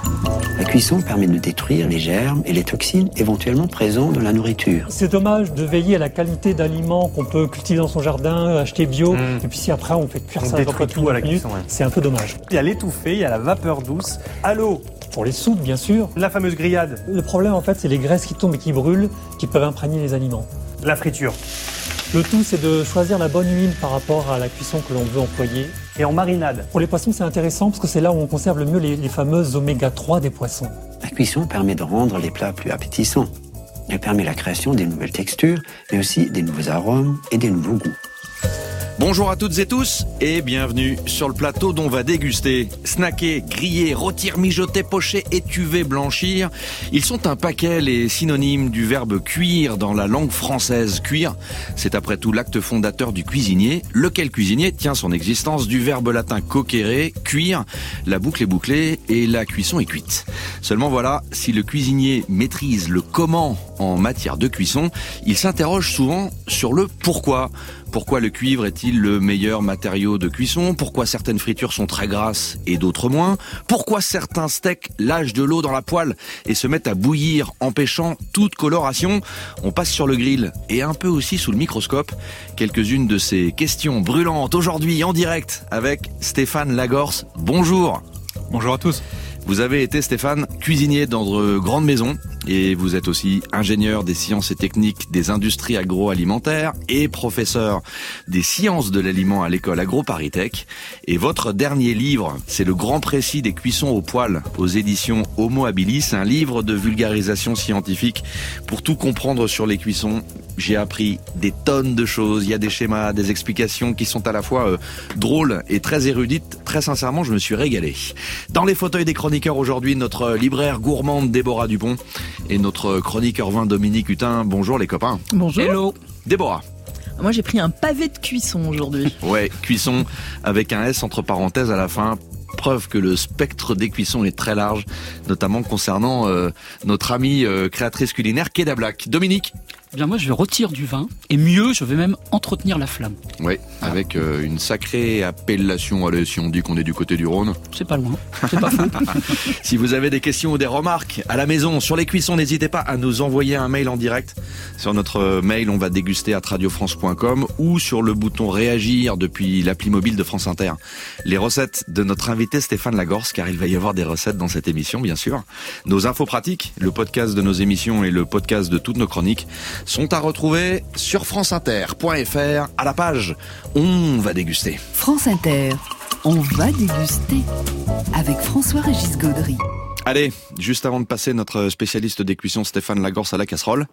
La cuisson permet de détruire les germes et les toxines éventuellement présents dans la nourriture. C'est dommage de veiller à la qualité d'aliments qu'on peut cultiver dans son jardin, acheter bio, et puis si après on fait cuire ça dans 4 minutes, c'est un peu dommage. Il y a l'étouffée, il y a la vapeur douce, à l'eau. Pour les soupes, bien sûr. La fameuse grillade. Le problème, en fait, c'est les graisses qui tombent et qui brûlent, qui peuvent imprégner les aliments. La friture. Le tout, c'est de choisir la bonne huile par rapport à la cuisson que l'on veut employer. Et en marinade. Pour les poissons, c'est intéressant parce que c'est là où on conserve le mieux les fameuses oméga 3 des poissons. La cuisson permet de rendre les plats plus appétissants. Elle permet la création des nouvelles textures, mais aussi des nouveaux arômes et des nouveaux goûts. Bonjour à toutes et tous et bienvenue sur le plateau dont on va déguster. Snacker, griller, rôtir, mijoter, pocher, étuver, blanchir. Ils sont un paquet les synonymes du verbe cuire dans la langue française. Cuire, c'est après tout l'acte fondateur du cuisinier. Lequel cuisinier tient son existence du verbe latin coquere, cuire. La boucle est bouclée et la cuisson est cuite. Seulement voilà, si le cuisinier maîtrise le comment en matière de cuisson, il s'interroge souvent sur le pourquoi. Pourquoi le cuivre est-il le meilleur matériau de cuisson? Pourquoi certaines fritures sont très grasses et d'autres moins? Pourquoi certains steaks lâchent de l'eau dans la poêle et se mettent à bouillir, empêchant toute coloration? On passe sur le grill et un peu aussi sous le microscope. Quelques-unes de ces questions brûlantes aujourd'hui en direct avec Stéphane Lagorce. Bonjour. Bonjour à tous. Vous avez été, Stéphane, cuisinier dans de grandes maisons et vous êtes aussi ingénieur des sciences et techniques des industries agroalimentaires et professeur des sciences de l'aliment à l'école AgroParisTech. Et votre dernier livre, c'est le grand précis des cuissons au poêle aux éditions Homo Habilis, un livre de vulgarisation scientifique pour tout comprendre sur les cuissons. J'ai appris des tonnes de choses, il y a des schémas, des explications qui sont à la fois drôles et très érudites. Très sincèrement, je me suis régalé. Dans les fauteuils des chroniqueurs aujourd'hui, notre libraire gourmande Déborah Dupont et notre chroniqueur vin Dominique Hutin. Bonjour les copains. Bonjour. Hello. Déborah. Moi j'ai pris un pavé de cuisson aujourd'hui. Ouais, cuisson avec un S entre parenthèses à la fin. Preuve que le spectre des cuissons est très large, notamment concernant notre amie créatrice culinaire Keda Black. Dominique. Eh bien moi je vais retirer du vin et mieux je vais même entretenir la flamme. Oui, avec une sacrée appellation. Allez, si on dit qu'on est du côté du Rhône. C'est pas loin, c'est pas fou. Si vous avez des questions ou des remarques à la maison sur les cuissons, n'hésitez pas à nous envoyer un mail en direct sur notre mail on va déguster @radiofrance.com ou sur le bouton réagir depuis l'appli mobile de France Inter. Les recettes de notre invité Stéphane Lagorce, car il va y avoir des recettes dans cette émission bien sûr. Nos infos pratiques, le podcast de nos émissions et le podcast de toutes nos chroniques sont à retrouver sur franceinter.fr à la page On va déguster. France Inter, on va déguster avec François-Régis Gaudry. Allez, juste avant de passer notre spécialiste des cuissons Stéphane Lagorce à la casserole,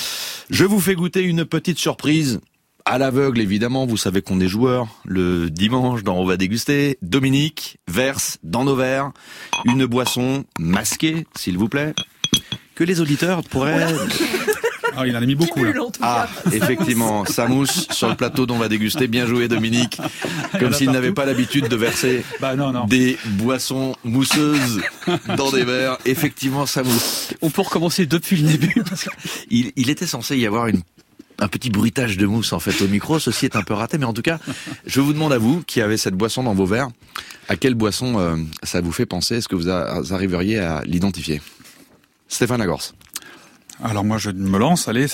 je vous fais goûter une petite surprise. À l'aveugle, évidemment, vous savez qu'on est joueurs. Le dimanche, dans On va déguster, Dominique verse dans nos verres une boisson masquée, s'il vous plaît, que les auditeurs pourraient... Ah, il en a mis beaucoup, là. Ah, effectivement, ça mousse sur le plateau dont on va déguster. Bien joué, Dominique. Comme s'il n'avait pas l'habitude de verser des boissons mousseuses dans des verres. Effectivement, ça mousse. On peut recommencer depuis le début. Il était censé y avoir un petit bruitage de mousse, en fait, au micro. Ceci est un peu raté, mais en tout cas, je vous demande à vous, qui avez cette boisson dans vos verres, à quelle boisson ça vous fait penser? Est-ce que vous arriveriez à l'identifier? Stéphane Lagorce. Alors moi je me lance, allez,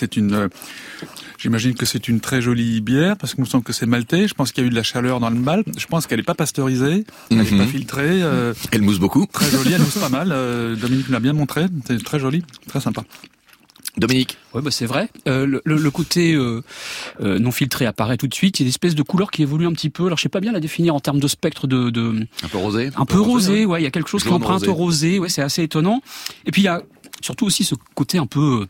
j'imagine que c'est une très jolie bière, parce qu'il me semble que c'est maltais, je pense qu'il y a eu de la chaleur dans le malt, je pense qu'elle n'est pas pasteurisée, elle n'est pas filtrée. Elle mousse beaucoup. Très jolie, elle mousse pas mal, Dominique me l'a bien montré, c'est très joli, très sympa. Dominique. Ouais, bah c'est vrai. Le côté non filtré apparaît tout de suite. Il y a une espèce de couleur qui évolue un petit peu. Alors je sais pas bien la définir en termes de spectre de... Un peu rosé. Un peu rosé, ouais. Il y a quelque chose qui emprunte au rosé. Ouais, c'est assez étonnant. Et puis il y a surtout aussi ce côté un peu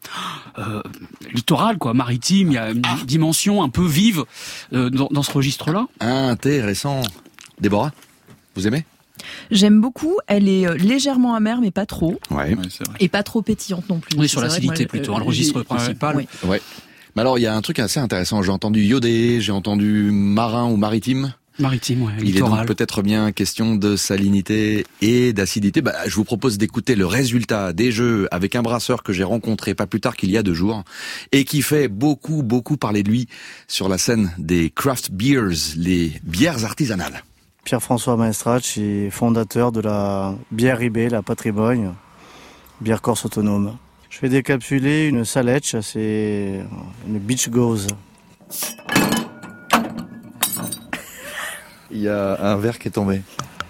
littoral, quoi, maritime. Il y a une dimension un peu vive dans ce registre-là. Intéressant. Déborah, vous aimez? J'aime beaucoup, elle est légèrement amère mais pas trop. Ouais, c'est vrai. Et pas trop pétillante non plus. On est sur l'acidité plutôt, le registre principal. Ouais. Mais alors il y a un truc assez intéressant, j'ai entendu iodé, j'ai entendu marin ou maritime. Maritime, ouais, Il littoral. est donc peut-être bien question de salinité et d'acidité. Je vous propose d'écouter le résultat des jeux avec un brasseur que j'ai rencontré pas plus tard qu'il y a 2 jours et qui fait beaucoup parler de lui sur la scène des craft beers, les bières artisanales. Pierre-François Maestracci, fondateur de la bière Ribé, la Patrimoine, bière corse autonome. Je vais décapsuler une Saletch, c'est une Beach Gauze. Il y a un verre qui est tombé.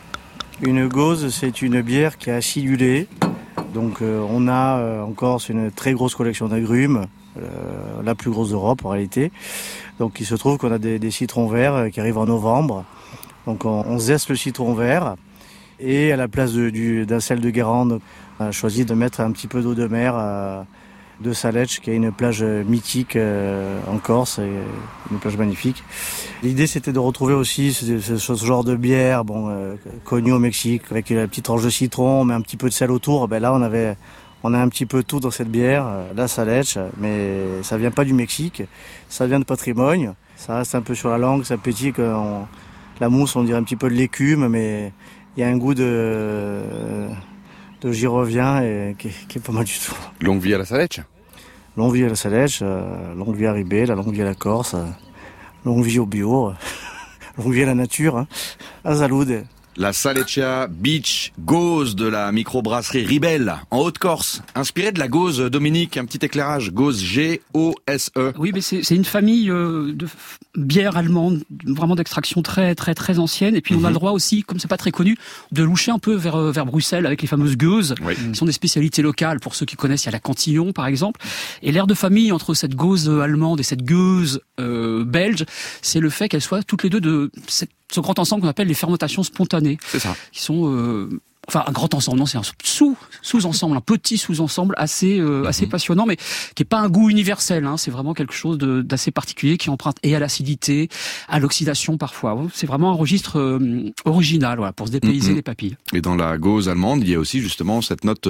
Une Gauze, c'est une bière qui est acidulée. Donc on a en Corse une très grosse collection d'agrumes, la plus grosse d'Europe en réalité. Donc il se trouve qu'on a des citrons verts qui arrivent en novembre. Donc on zeste le citron vert et à la place d'un sel de Guérande, on a choisi de mettre un petit peu d'eau de mer de Saletch, qui est une plage mythique en Corse, et une plage magnifique. L'idée c'était de retrouver aussi ce genre de bière, connue au Mexique, avec la petite tranche de citron, mais un petit peu de sel autour. Là on a un petit peu tout dans cette bière, la Saletch, mais ça vient pas du Mexique, ça vient de Patrimoine. Ça reste un peu sur la langue, ça pétille, la mousse on dirait un petit peu de l'écume, mais il y a un goût de j'y reviens et qui est pas mal du tout. Longue vie à la Saletch. Longue vie à la Saletch, longue vie à Ribé, la longue vie à la Corse, longue vie au bio, longue vie à la nature, à Zaloud. La Saleccia Beach Gauze de la microbrasserie Ribel en Haute-Corse, inspirée de la Gauze. Dominique, un petit éclairage. Gauze, G-O-S-E. Oui, mais c'est une famille de bières allemandes, vraiment d'extraction très très très ancienne. Et puis on a le droit aussi, comme c'est pas très connu, de loucher un peu vers Bruxelles avec les fameuses gueuses, qui sont des spécialités locales. Pour ceux qui connaissent, il y a la Cantillon par exemple. Et l'air de famille entre cette Gauze allemande et cette gueuse belge, c'est le fait qu'elles soient toutes les deux de ce grand ensemble qu'on appelle les fermentations spontanées. C'est ça. Qui sont un grand ensemble, non, c'est un sous-ensemble, un petit sous-ensemble assez passionnant, mais qui est pas un goût universel, hein. C'est vraiment quelque chose d'assez particulier qui emprunte et à l'acidité, à l'oxydation parfois. C'est vraiment un registre original, pour se dépayser les papilles. Et dans la Gauze allemande, il y a aussi justement cette note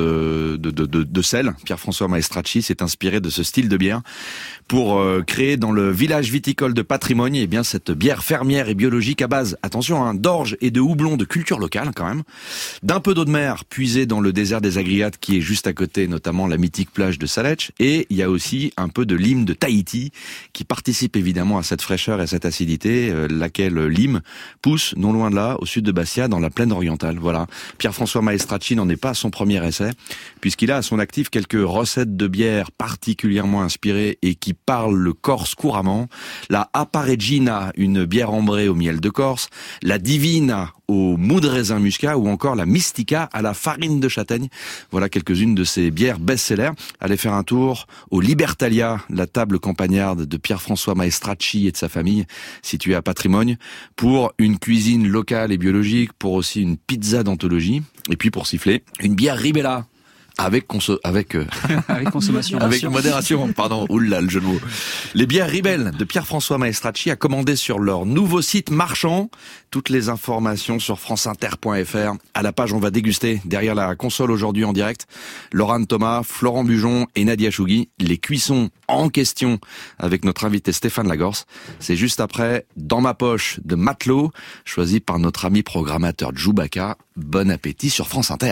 de sel. Pierre-François Maestracci s'est inspiré de ce style de bière pour créer dans le village viticole de Patrimoine, cette bière fermière et biologique à base, attention, d'orge et de houblon de culture locale quand même, d'un peu d'eau de mer puisée dans le désert des Agriates qui est juste à côté, notamment la mythique plage de Saletch, et il y a aussi un peu de lime de Tahiti qui participe évidemment à cette fraîcheur et cette acidité, laquelle lime pousse non loin de là, au sud de Bastia, dans la plaine orientale. Voilà. Pierre-François Maestracci n'en est pas à son premier essai, puisqu'il a à son actif quelques recettes de bière particulièrement inspirées et qui parlent le corse couramment. La Aparegina, une bière ambrée au miel de Corse, la Divina au mou de raisin muscat, ou encore la Mystica à la farine de châtaigne. Voilà quelques-unes de ces bières best-sellers. Allez faire un tour au Libertalia, la table campagnarde de Pierre-François Maestracci et de sa famille, située à Patrimoine, pour une cuisine locale et biologique, pour aussi une pizza d'anthologie, et puis pour siffler, une bière Ribella. Avec consommation. Avec modération, pardon. Oula, le jeu de mots. Les bières Ribel de Pierre-François Maestracci à commander sur leur nouveau site marchand. Toutes les informations sur franceinter.fr. À la page On va déguster. Derrière la console aujourd'hui en direct, Laurent Thomas, Florent Bujon et Nadia Chougui. Les cuissons en question avec notre invité Stéphane Lagorce. C'est juste après Dans ma poche de Matelot, choisi par notre ami programmateur Djoubaka. Bon appétit sur France Inter.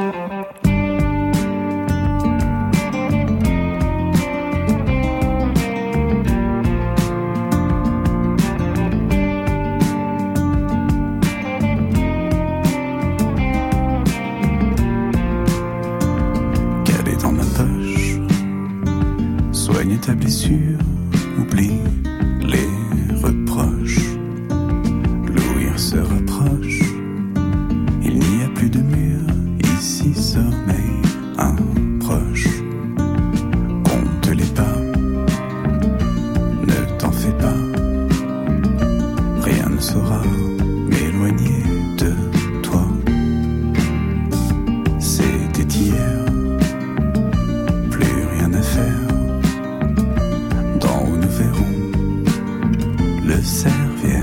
Soigne ta blessure, oublie les reproches. L'ouïr se rapproche, il n'y a plus de mur, ici sommeille un proche. Compte les pas, ne t'en fais pas, rien ne saura m'éloigner de toi. C'était hier, plus rien à faire. Le servière.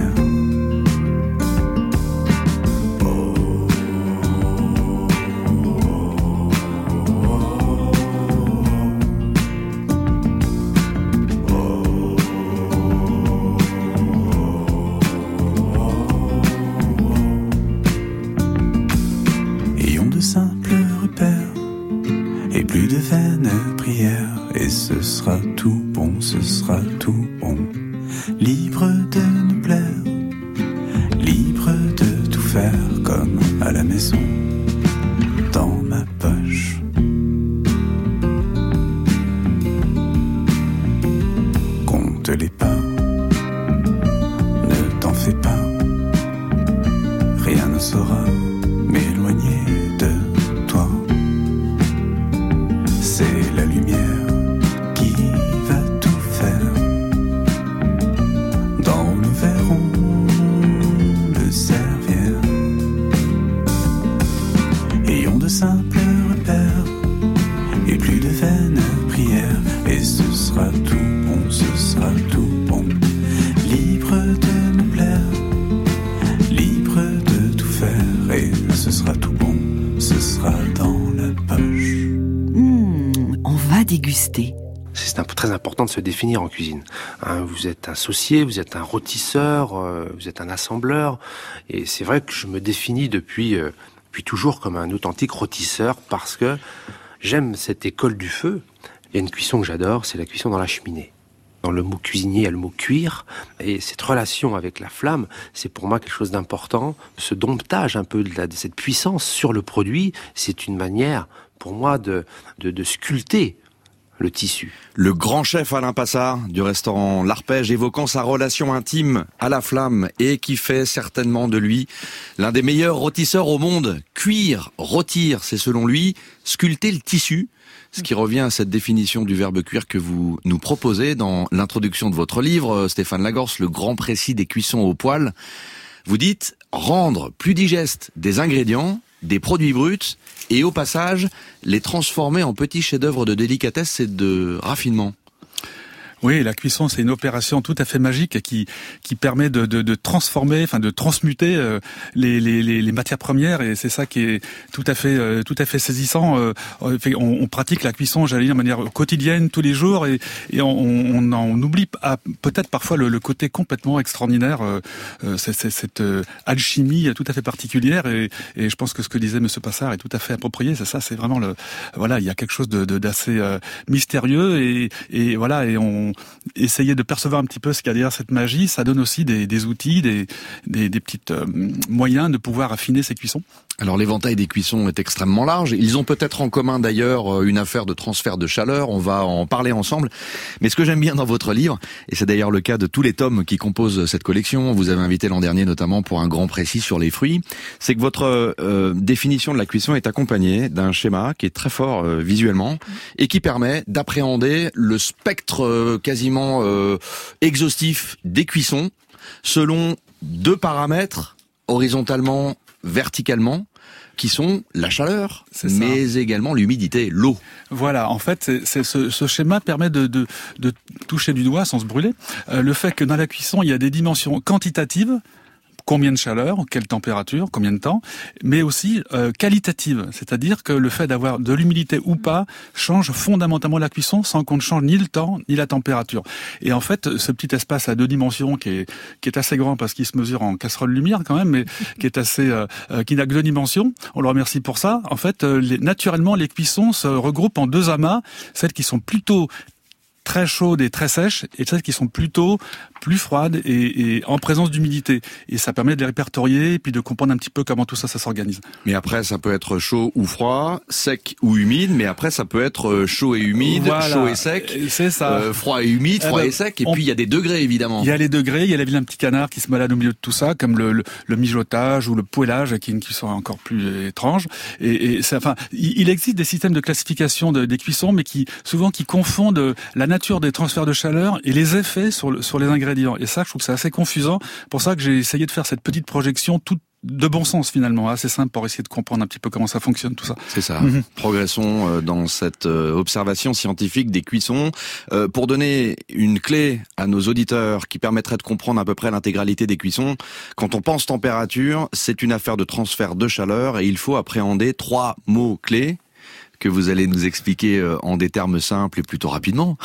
Ayons de simples repères et plus de vaines prières, et ce sera tout bon, ce sera tout bon. Libre de nous plaire, libre de tout faire comme à la maison, dans ma poche. Compte les pas, ne t'en fais pas, rien ne saura m'éloigner de toi. C'est la lumière qui va tout faire. Dans le verrons le servir. Ayons de simples repères et plus de vaines prières. Et ce sera tout bon, ce sera tout bon. Libre de nous plaire, libre de tout faire. Et ce sera tout bon, ce sera dans la poche. On va déguster. C'est très important de se définir en cuisine. Vous êtes un saucier, vous êtes un rôtisseur, vous êtes un assembleur. Et c'est vrai que je me définis depuis toujours comme un authentique rôtisseur parce que j'aime cette école du feu. Il y a une cuisson que j'adore, c'est la cuisson dans la cheminée. Dans le mot cuisinier, il y a le mot cuire. Et cette relation avec la flamme, c'est pour moi quelque chose d'important. Ce domptage un peu de cette puissance sur le produit, c'est une manière pour moi de sculpter le tissu. Le grand chef Alain Passard du restaurant L'Arpège évoquant sa relation intime à la flamme et qui fait certainement de lui l'un des meilleurs rôtisseurs au monde. Cuire, rôtir, c'est selon lui sculpter le tissu, ce qui revient à cette définition du verbe cuire que vous nous proposez dans l'introduction de votre livre, Stéphane Lagorce, le grand précis des cuissons au poêle. Vous dites rendre plus digeste des ingrédients, des produits bruts, et au passage, les transformer en petits chefs-d'œuvre de délicatesse et de raffinement. Oui, la cuisson, c'est une opération tout à fait magique qui permet de transformer, enfin de transmuter les matières premières, et c'est ça qui est tout à fait saisissant. On pratique la cuisson, j'allais dire, de manière quotidienne, tous les jours, et on oublie peut-être parfois le côté complètement extraordinaire, cette alchimie tout à fait particulière, et je pense que ce que disait Monsieur Passard est tout à fait approprié. C'est ça, c'est vraiment il y a quelque chose d'assez mystérieux, et voilà, et on essayer de percevoir un petit peu ce qu'il y a derrière cette magie. Ça donne aussi des outils, des petites moyens de pouvoir affiner ces cuissons. Alors l'éventail des cuissons est extrêmement large. Ils ont peut-être en commun d'ailleurs une affaire de transfert de chaleur. On va en parler ensemble. Mais ce que j'aime bien dans votre livre, et c'est d'ailleurs le cas de tous les tomes qui composent cette collection, vous avez invité l'an dernier notamment pour un grand précis sur les fruits, c'est que votre définition de la cuisson est accompagnée d'un schéma qui est très fort visuellement et qui permet d'appréhender le spectre quasiment exhaustif des cuissons selon deux paramètres, horizontalement, verticalement, qui sont la chaleur, mais également l'humidité, l'eau. Voilà, en fait, ce schéma permet de toucher du doigt sans se brûler le fait que dans la cuisson, il y a des dimensions quantitatives, combien de chaleur, quelle température, combien de temps, mais aussi qualitative, c'est-à-dire que le fait d'avoir de l'humidité ou pas change fondamentalement la cuisson sans qu'on ne change ni le temps ni la température. Et en fait, ce petit espace à deux dimensions qui est assez grand parce qu'il se mesure en casserole lumière quand même, mais qui est assez qui n'a que deux dimensions. On le remercie pour ça. En fait, naturellement, les cuissons se regroupent en deux amas, celles qui sont plutôt très chaudes et très sèches, et celles qui sont plutôt plus froides et en présence d'humidité. Et ça permet de les répertorier et puis de comprendre un petit peu comment tout ça s'organise. Mais après, ça peut être chaud ou froid, sec ou humide, mais après, ça peut être chaud et humide, voilà, chaud et sec, c'est ça. Froid et humide, froid et sec, et puis il y a des degrés, évidemment. Il y a les degrés, il y a la vilain petit canard qui se balade au milieu de tout ça, comme le mijotage ou le poêlage, qui est une cuisson encore plus étrange. Et enfin, il existe des systèmes de classification des cuissons, mais qui confondent la nature des transferts de chaleur et les effets sur les ingrédients. Et ça, je trouve que c'est assez confusant. Pour ça que j'ai essayé de faire cette petite projection toute de bon sens finalement, assez simple pour essayer de comprendre un petit peu comment ça fonctionne tout ça. C'est ça. Progressons dans cette observation scientifique des cuissons. Pour donner une clé à nos auditeurs qui permettrait de comprendre à peu près l'intégralité des cuissons, quand on pense température, c'est une affaire de transfert de chaleur et il faut appréhender 3 mots clés que vous allez nous expliquer en des termes simples et plutôt rapidement.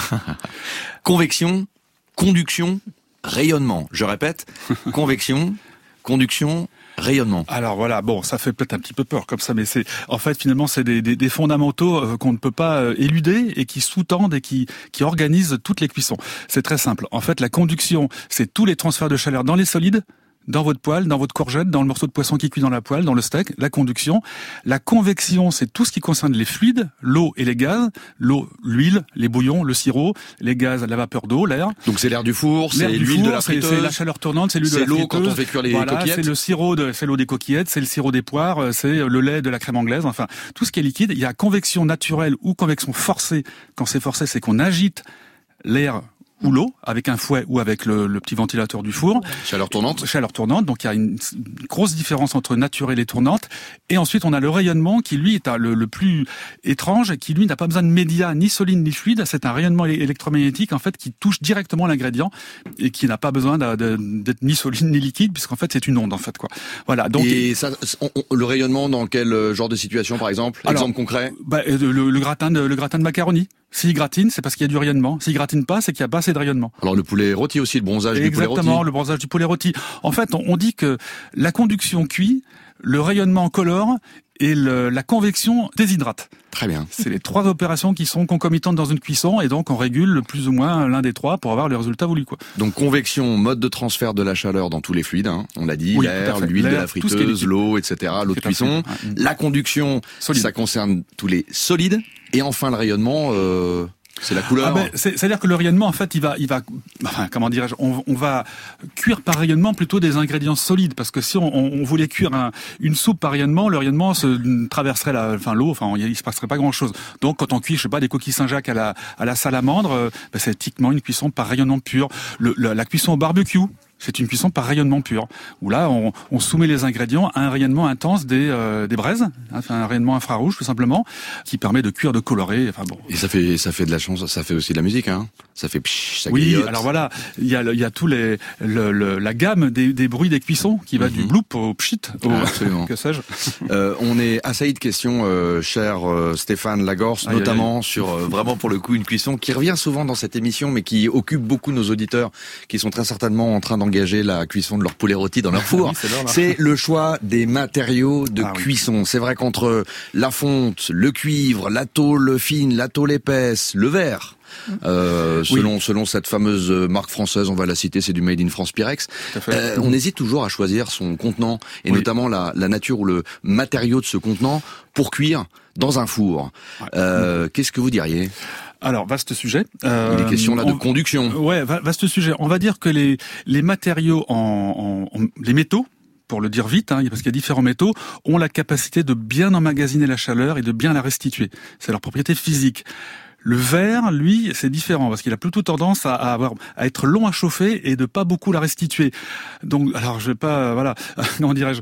Convection, conduction, rayonnement. Je répète, convection, conduction, rayonnement. Alors voilà, bon, ça fait peut-être un petit peu peur comme ça, mais c'est en fait finalement c'est des fondamentaux qu'on ne peut pas éluder et qui sous-tendent et qui organisent toutes les cuissons. C'est très simple. En fait, la conduction, c'est tous les transferts de chaleur dans les solides dans votre poêle, dans votre courgette, dans le morceau de poisson qui cuit dans la poêle, dans le steak, la conduction. La convection, c'est tout ce qui concerne les fluides, l'eau et les gaz. L'eau, l'huile, les bouillons, le sirop, les gaz, la vapeur d'eau, l'air. Donc c'est l'air du four, c'est l'huile de la friteuse. C'est la chaleur tournante, c'est l'huile de la friteuse. C'est l'eau quand on fait cuire les coquillettes. C'est le sirop, c'est l'eau des coquillettes, c'est le sirop des poires, c'est le lait de la crème anglaise. Enfin, tout ce qui est liquide. Il y a convection naturelle ou convection forcée. Quand c'est forcé, c'est qu'on agite l'air ou l'eau, avec un fouet ou avec le petit ventilateur du four. Chaleur tournante. Chaleur tournante, donc il y a une grosse différence entre naturelle et tournante. Et ensuite, on a le rayonnement qui, lui, est le plus étrange, qui, lui, n'a pas besoin de médias ni solide ni fluide. C'est un rayonnement électromagnétique, en fait, qui touche directement l'ingrédient et qui n'a pas besoin d'être ni solide ni liquide, puisqu'en fait, c'est une onde, en fait, quoi. Voilà. Donc, et ça, le rayonnement dans quel genre de situation, par exemple? Exemple concret? Le gratin de macaroni. S'il gratine, c'est parce qu'il y a du rayonnement. S'il gratine pas, c'est qu'il n'y a pas assez de rayonnement. Alors le poulet rôti aussi, le bronzage du poulet rôti. Exactement, le bronzage du poulet rôti. En fait, on dit que la conduction cuit, le rayonnement colore et la convection déshydrate. Très bien. C'est les trois opérations qui sont concomitantes dans une cuisson et donc on régule plus ou moins l'un des trois pour avoir le résultat voulu, quoi. Donc convection, mode de transfert de la chaleur dans tous les fluides, hein. On l'a dit, oui, l'air, l'huile de la friteuse, l'eau, etc., l'eau de cuisson. La conduction, solide. Ça concerne tous les solides. Et enfin le rayonnement, c'est la couleur. C'est-à-dire que le rayonnement, en fait, il va, enfin, comment dirais-je, on va cuire par rayonnement plutôt des ingrédients solides, parce que si on voulait cuire une soupe par rayonnement, le rayonnement se traverserait l'eau, enfin, il se passerait pas grand-chose. Donc, quand on cuit, je sais pas, des coquilles Saint-Jacques à la salamandre, c'est typiquement une cuisson par rayonnement pur. La cuisson au barbecue, c'est une cuisson par rayonnement pur, où là, on soumet les ingrédients à un rayonnement intense des braises, enfin un rayonnement infrarouge tout simplement, qui permet de cuire, de colorer. Enfin bon. Et ça fait de la chanson, ça fait aussi de la musique, hein. Ça fait psh, ça griotte. Oui, alors voilà, il y a tout la gamme des bruits des cuissons qui va du bloop au pchit, au que sais-je. On est assailli de questions, cher Stéphane Lagorce, notamment sur vraiment pour le coup une cuisson qui revient souvent dans cette émission, mais qui occupe beaucoup nos auditeurs, qui sont très certainement en train d'engager la cuisson de leur poulet rôti dans leur four. Oui, c'est le choix des matériaux de cuisson. C'est vrai qu'entre la fonte, le cuivre, la tôle fine, la tôle épaisse, le verre, selon cette fameuse marque française, on va la citer, c'est du Made in France Pyrex. On hésite toujours à choisir son contenant et notamment la nature ou le matériau de ce contenant pour cuire dans un four. Qu'est-ce que vous diriez ? Alors, vaste sujet. Il est question là de conduction. Ouais, vaste sujet. On va dire que les matériaux les métaux, pour le dire vite, parce qu'il y a différents métaux, ont la capacité de bien emmagasiner la chaleur et de bien la restituer. C'est leur propriété physique. Le verre, lui, c'est différent parce qu'il a plutôt tendance à être long à chauffer et de pas beaucoup la restituer. Donc, alors je vais pas, voilà, comment dirais-je,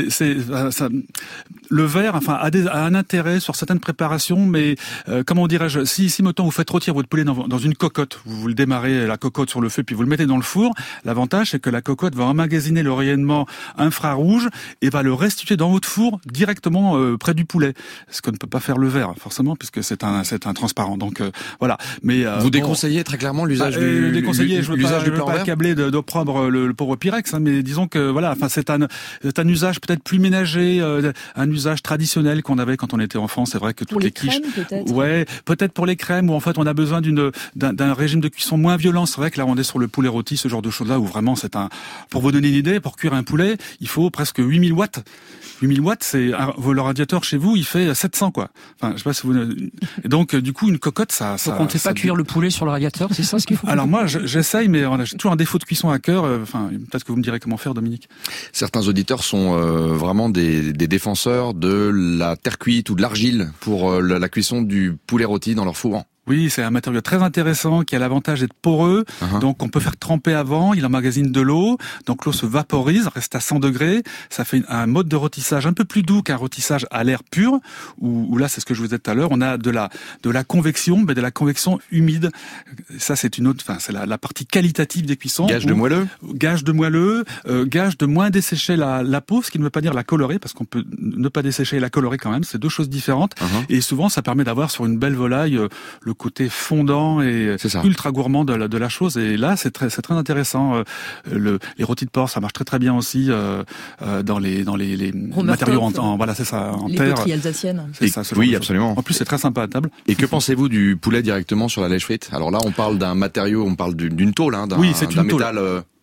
le verre, enfin, a un intérêt sur certaines préparations, mais comment dirais-je, si mettons vous faites rôtir votre poulet dans une cocotte, vous le démarrez la cocotte sur le feu puis vous le mettez dans le four, l'avantage c'est que la cocotte va emmagasiner le rayonnement infrarouge et va le restituer dans votre four directement près du poulet, ce que ne peut pas faire le verre forcément puisque c'est un transparent. Donc voilà. Mais vous déconseillez très clairement l'usage du déconseillez. Je veux pas accabler d'opprobre le pauvre Pyrex, mais disons que voilà. Enfin, c'est un usage peut-être plus ménager, un usage traditionnel qu'on avait quand on était enfant. C'est vrai que toutes les quiches. Ouais, peut-être pour les crèmes où en fait on a besoin d'un régime de cuisson moins violent. C'est vrai que là on est sur le poulet rôti, ce genre de choses là où vraiment pour vous donner une idée, pour cuire un poulet, il faut presque 8000 watts. 8000 watts, le radiateur chez vous, il fait 700 quoi. Enfin, je sais pas si vous. Et donc du coup une cocotte, ça. Donc on ne fait pas cuire le poulet sur le radiateur, c'est ça ce qu'il faut. Alors moi, j'essaye, mais j'ai toujours un défaut de cuisson à cœur. Enfin, peut-être que vous me direz comment faire, Dominique. Certains auditeurs sont vraiment des défenseurs de la terre cuite ou de l'argile pour la cuisson du poulet rôti dans leur four. Oui, c'est un matériau très intéressant qui a l'avantage d'être poreux. Donc on peut faire tremper avant, il emmagasine de l'eau. Donc l'eau se vaporise, reste à 100 degrés. Ça fait un mode de rôtissage un peu plus doux qu'un rôtissage à l'air pur. Où là, c'est ce que je vous disais tout à l'heure, on a de la convection, mais de la convection humide. Ça, c'est une autre, enfin, c'est la partie qualitative des cuissons. Gage de moelleux. Gage de moelleux, gage de moins dessécher la peau, ce qui ne veut pas dire la colorer, parce qu'on peut ne pas dessécher et la colorer quand même. C'est deux choses différentes. Et souvent, ça permet d'avoir sur une belle volaille le côté fondant et ultra gourmand de la chose. Et là, c'est très intéressant. Les rôtis de porc, ça marche très très bien aussi dans les matériaux voilà, c'est ça, en les terre. Les poteries alsaciennes. Oui, absolument. En plus, c'est très sympa à table. Et que pensez-vous du poulet directement sur la lèche frite ? Alors là, on parle d'un matériau, on parle d'une tôle, d'un métal.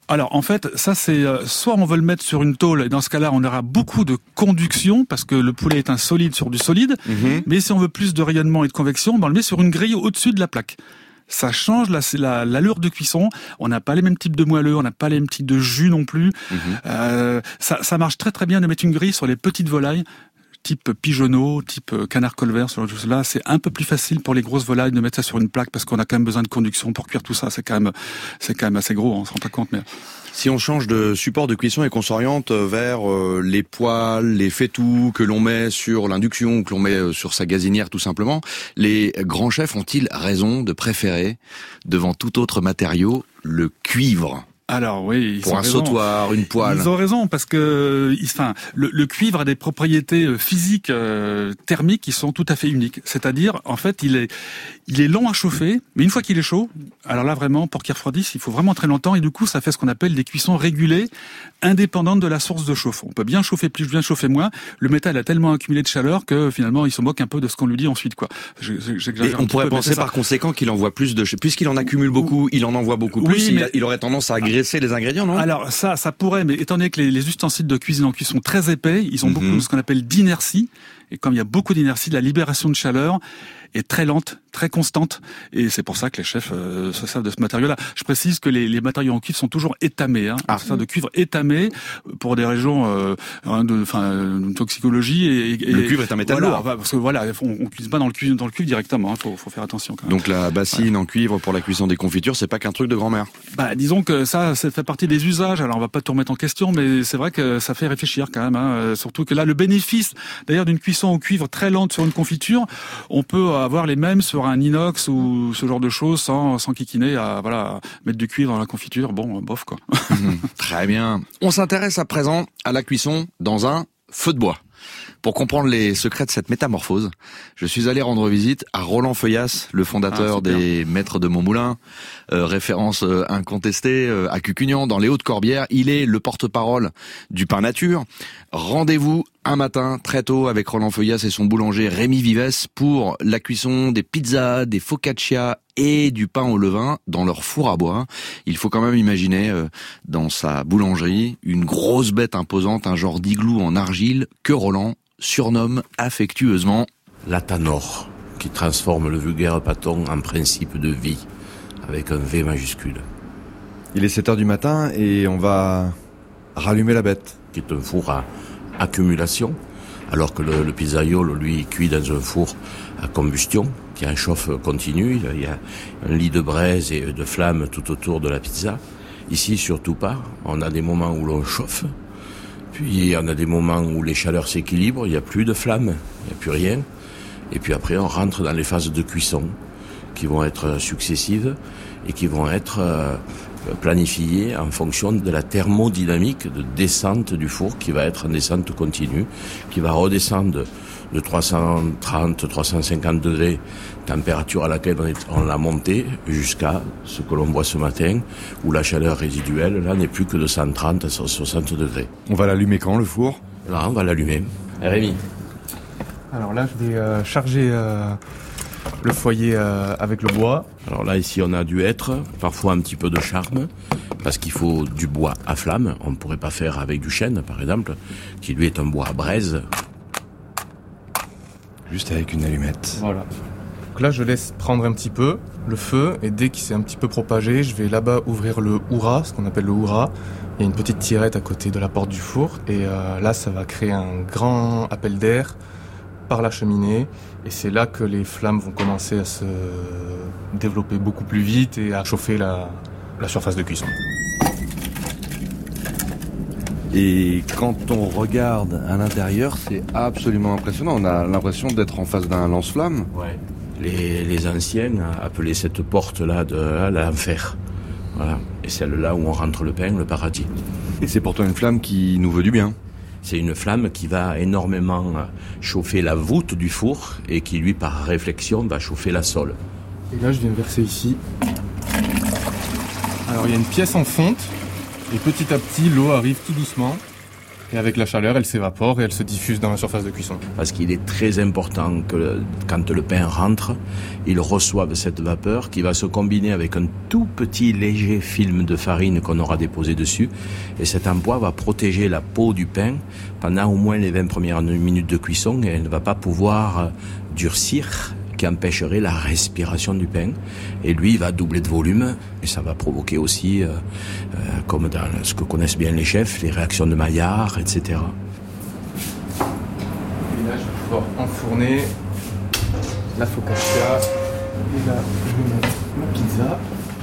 Alors en fait, ça c'est soit on veut le mettre sur une tôle et dans ce cas-là on aura beaucoup de conduction parce que le poulet est un solide sur du solide. Mais si on veut plus de rayonnement et de convection, on le met sur une grille au-dessus de la plaque. Ça change l'allure de cuisson. On n'a pas les mêmes types de moelleux, on n'a pas les mêmes types de jus non plus. Ça marche très très bien de mettre une grille sur les petites volailles, type pigeonneau, type canard colvert, ce genre de choses-là. C'est un peu plus facile pour les grosses volailles de mettre ça sur une plaque parce qu'on a quand même besoin de conduction pour cuire tout ça. C'est quand même assez gros, on se rend pas compte, mais... Si on change de support de cuisson et qu'on s'oriente vers les poêles, les faitout que l'on met sur l'induction ou que l'on met sur sa gazinière tout simplement, les grands chefs ont-ils raison de préférer, devant tout autre matériau, le cuivre ? Alors oui, pour un sautoir, une poêle. Ils ont raison parce que, le cuivre a des propriétés physiques, thermiques qui sont tout à fait uniques. C'est-à-dire, en fait, il est long à chauffer, mais une fois qu'il est chaud, alors là vraiment, pour qu'il refroidisse, il faut vraiment très longtemps et du coup, ça fait ce qu'on appelle des cuissons régulées, indépendantes de la source de chauffe. On peut bien chauffer plus, bien chauffer moins. Le métal a tellement accumulé de chaleur que finalement, il se moque un peu de ce qu'on lui dit ensuite, quoi. Et on pourrait penser par conséquent qu'il envoie plus puisqu'il en accumule beaucoup, il en envoie beaucoup plus. Oui, il aurait tendance à agresser les ingrédients, non ? Alors ça pourrait, mais étant donné que les ustensiles de cuisine en cuisson sont très épais, ils ont beaucoup de ce qu'on appelle d'inertie. Et comme il y a beaucoup d'inertie, la libération de chaleur est très lente, très constante, et c'est pour ça que les chefs se servent de ce matériau-là. Je précise que les matériaux en cuivre sont toujours étamés, on se sert de cuivre étamé pour des raisons de toxicologie. Et le cuivre est un métal lourd. Parce que on cuisine pas dans le cuivre directement, faut faire attention quand même. Donc la bassine en cuivre pour la cuisson des confitures, c'est pas qu'un truc de grand-mère. Disons que ça fait partie des usages. Alors on va pas tout remettre en question, mais c'est vrai que ça fait réfléchir quand même. Surtout que là, le bénéfice d'ailleurs d'une cuisson au cuivre très lente sur une confiture, on peut avoir les mêmes sur un inox ou ce genre de choses sans kikiner à mettre du cuivre dans la confiture. Bon, bof quoi. Très bien. On s'intéresse à présent à la cuisson dans un feu de bois. Pour comprendre les secrets de cette métamorphose, je suis allé rendre visite à Roland Feuillas, le fondateur des Maîtres de Montmoulin, référence incontestée à Cucugnan, dans les Hautes-Corbières. Il est le porte-parole du pain nature. Rendez-vous un matin très tôt avec Roland Feuillas et son boulanger Rémi Vives pour la cuisson des pizzas, des focaccia et du pain au levain dans leur four à bois. Il faut quand même imaginer dans sa boulangerie une grosse bête imposante, un genre d'igloo en argile que Roland surnomme affectueusement la Tanor, qui transforme le vulgaire pâton en principe de vie, avec un V majuscule. Il est 7h du matin et on va rallumer la bête. Qui est un four à accumulation, alors que le pizzaiolo, lui, cuit dans un four à combustion, qui a un chauffe continu. Il y a un lit de braise et de flammes tout autour de la pizza. Ici, surtout pas. On a des moments où l'on chauffe, puis on a des moments où les chaleurs s'équilibrent, il n'y a plus de flammes, il n'y a plus rien. Et puis après, on rentre dans les phases de cuisson, qui vont être successives et qui vont être planifiées en fonction de la thermodynamique de descente du four, qui va être en descente continue, qui va redescendre de 330, 350 degrés, température à laquelle on l'a monté, jusqu'à ce que l'on voit ce matin, où la chaleur résiduelle, là, n'est plus que de 130 à 160 degrés. On va l'allumer quand, le four ? Là, on va l'allumer. Rémi. Alors là, je vais charger le foyer avec le bois. Alors là, ici, on a du hêtre, parfois un petit peu de charme, parce qu'il faut du bois à flamme. On ne pourrait pas faire avec du chêne, par exemple, qui lui est un bois à braise. Juste avec une allumette. Voilà. Donc là, je laisse prendre un petit peu le feu, et dès qu'il s'est un petit peu propagé, je vais là-bas ouvrir le hura, ce qu'on appelle le hura. Il y a une petite tirette à côté de la porte du four, et là, ça va créer un grand appel d'air par la cheminée, et c'est là que les flammes vont commencer à se développer beaucoup plus vite et à chauffer la surface de cuisson. Et quand on regarde à l'intérieur, c'est absolument impressionnant. On a l'impression d'être en face d'un lance-flamme. Ouais. Les anciens appelaient cette porte-là de l'enfer. Voilà. Et celle-là où on rentre le pain, le paradis. Et c'est pourtant une flamme qui nous veut du bien. C'est une flamme qui va énormément chauffer la voûte du four et qui, lui, par réflexion, va chauffer la sole. Et là, je viens verser ici. Alors, il y a une pièce en fonte et petit à petit, l'eau arrive tout doucement. Et avec la chaleur, elle s'évapore et elle se diffuse dans la surface de cuisson. Parce qu'il est très important que quand le pain rentre, il reçoive cette vapeur qui va se combiner avec un tout petit léger film de farine qu'on aura déposé dessus. Et cet embois va protéger la peau du pain pendant au moins les 20 premières minutes de cuisson et elle ne va pas pouvoir durcir, qui empêcherait la respiration du pain. Et lui, il va doubler de volume et ça va provoquer aussi, comme dans ce que connaissent bien les chefs, les réactions de Maillard, etc. Et là, je vais pouvoir enfourner la focaccia. Et là, je vais mettre ma pizza.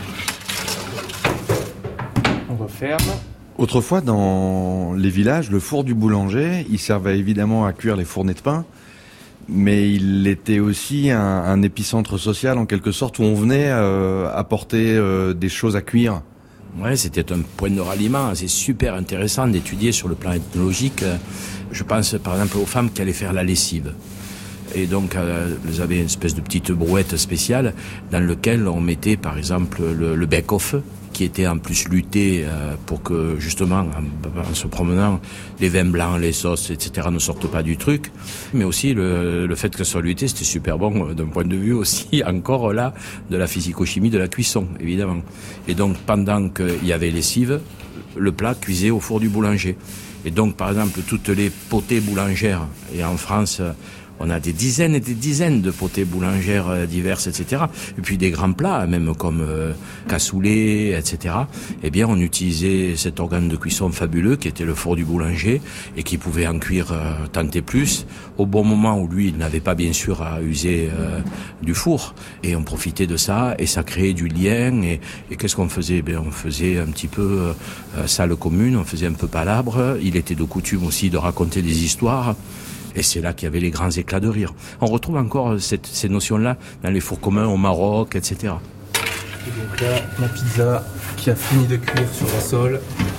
On referme. Autrefois, dans les villages, le four du boulanger, il servait évidemment à cuire les fournées de pain, mais il était aussi un épicentre social en quelque sorte où on venait apporter des choses à cuire. Ouais, c'était un point de ralliement. C'est super intéressant d'étudier sur le plan ethnologique. Je pense par exemple aux femmes qui allaient faire la lessive. Et donc, elles avaient une espèce de petite brouette spéciale dans laquelle on mettait par exemple le bec-off, qui était en plus lutté pour que justement en se promenant les vins blancs, les sauces, etc. ne sortent pas du truc. Mais aussi le fait que ça soit lutté, c'était super bon d'un point de vue aussi encore là de la physico-chimie de la cuisson, évidemment. Et donc pendant qu'il y avait lessive, le plat cuisait au four du boulanger. Et donc par exemple toutes les potées boulangères, et en France on a des dizaines et des dizaines de potées boulangères diverses, etc. Et puis des grands plats, même comme cassoulet, etc. Eh bien, on utilisait cet organe de cuisson fabuleux qui était le four du boulanger et qui pouvait en cuire tant et plus au bon moment où lui, il n'avait pas bien sûr à user du four. Et on profitait de ça et ça créait du lien. Et qu'est-ce qu'on faisait ? Ben, on faisait un petit peu salle commune, on faisait un peu palabre. Il était de coutume aussi de raconter des histoires. Et c'est là qu'il y avait les grands éclats de rire. On retrouve encore ces notions-là dans les fours communs au Maroc, etc. Et donc là, ma pizza qui a fini de cuire sur la sole.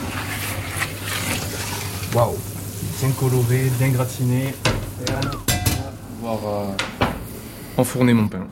Waouh, bien coloré, bien gratiné. Et là, on va pouvoir enfourner mon pain.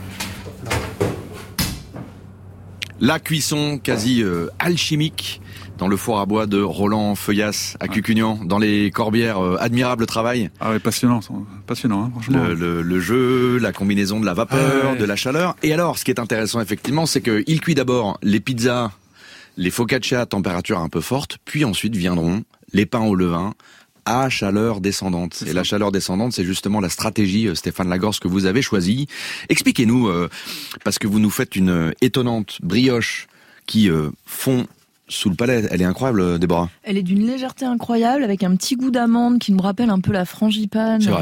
La cuisson quasi alchimique dans le four à bois de Roland Feuillasse à Cucugnan, dans les Corbières. Admirable travail. Ah ouais, passionnant, hein, franchement. Le jeu, la combinaison de la vapeur, de la chaleur. Et alors, ce qui est intéressant effectivement, c'est qu'il cuit d'abord les pizzas, les focaccia à température un peu forte, puis ensuite viendront les pains au levain à chaleur descendante. Et la chaleur descendante, c'est justement la stratégie, Stéphane Lagorce, que vous avez choisie. Expliquez-nous, parce que vous nous faites une étonnante brioche qui fond sous le palais. Elle est incroyable, Déborah. Elle est d'une légèreté incroyable, avec un petit goût d'amande qui nous rappelle un peu la frangipane. C'est vrai.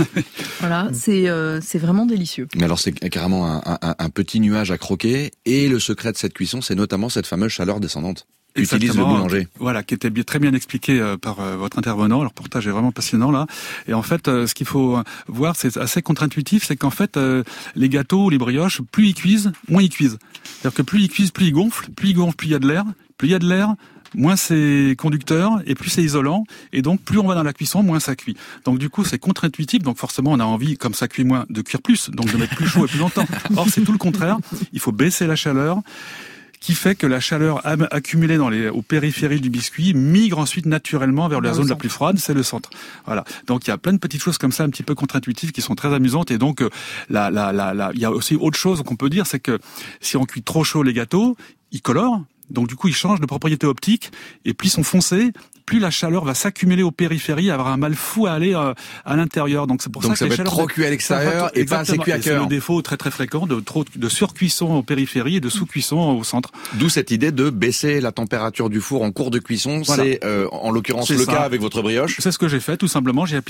Voilà, c'est vraiment délicieux. Mais alors, c'est carrément un petit nuage à croquer. Et le secret de cette cuisson, c'est notamment cette fameuse chaleur descendante. Utilise le boulanger. Voilà, qui était très bien expliqué par votre intervenant. Le reportage est vraiment passionnant là. Et en fait, ce qu'il faut voir, c'est assez contre-intuitif, c'est qu'en fait, les gâteaux, les brioches, plus ils cuisent, moins ils cuisent. C'est-à-dire que plus ils cuisent, plus ils gonflent, plus il y a de l'air, plus il y a de l'air, moins c'est conducteur et plus c'est isolant, et donc plus on va dans la cuisson, moins ça cuit. Donc du coup c'est contre-intuitif, donc forcément on a envie, comme ça cuit moins, de cuire plus, donc de mettre plus chaud et plus longtemps. Or c'est tout le contraire, il faut baisser la chaleur, qui fait que la chaleur accumulée aux périphéries du biscuit migre ensuite naturellement vers la zone la plus froide, c'est le centre. Voilà. Donc il y a plein de petites choses comme ça un petit peu contre-intuitives qui sont très amusantes, et donc il y a aussi autre chose qu'on peut dire, c'est que si on cuit trop chaud les gâteaux, ils colorent. Donc du coup, ils changent de propriété optique, et plus ils sont foncés, plus la chaleur va s'accumuler aux périphéries, avoir un mal fou à aller à l'intérieur. Donc c'est pour ça que ça va être trop cuit à l'extérieur et pas assez cuit à cœur. C'est le défaut très très fréquent de surcuisson aux périphéries et de sous-cuisson au centre. D'où cette idée de baisser la température du four en cours de cuisson. Voilà. C'est en l'occurrence le cas avec votre brioche. C'est ce que j'ai fait tout simplement. Je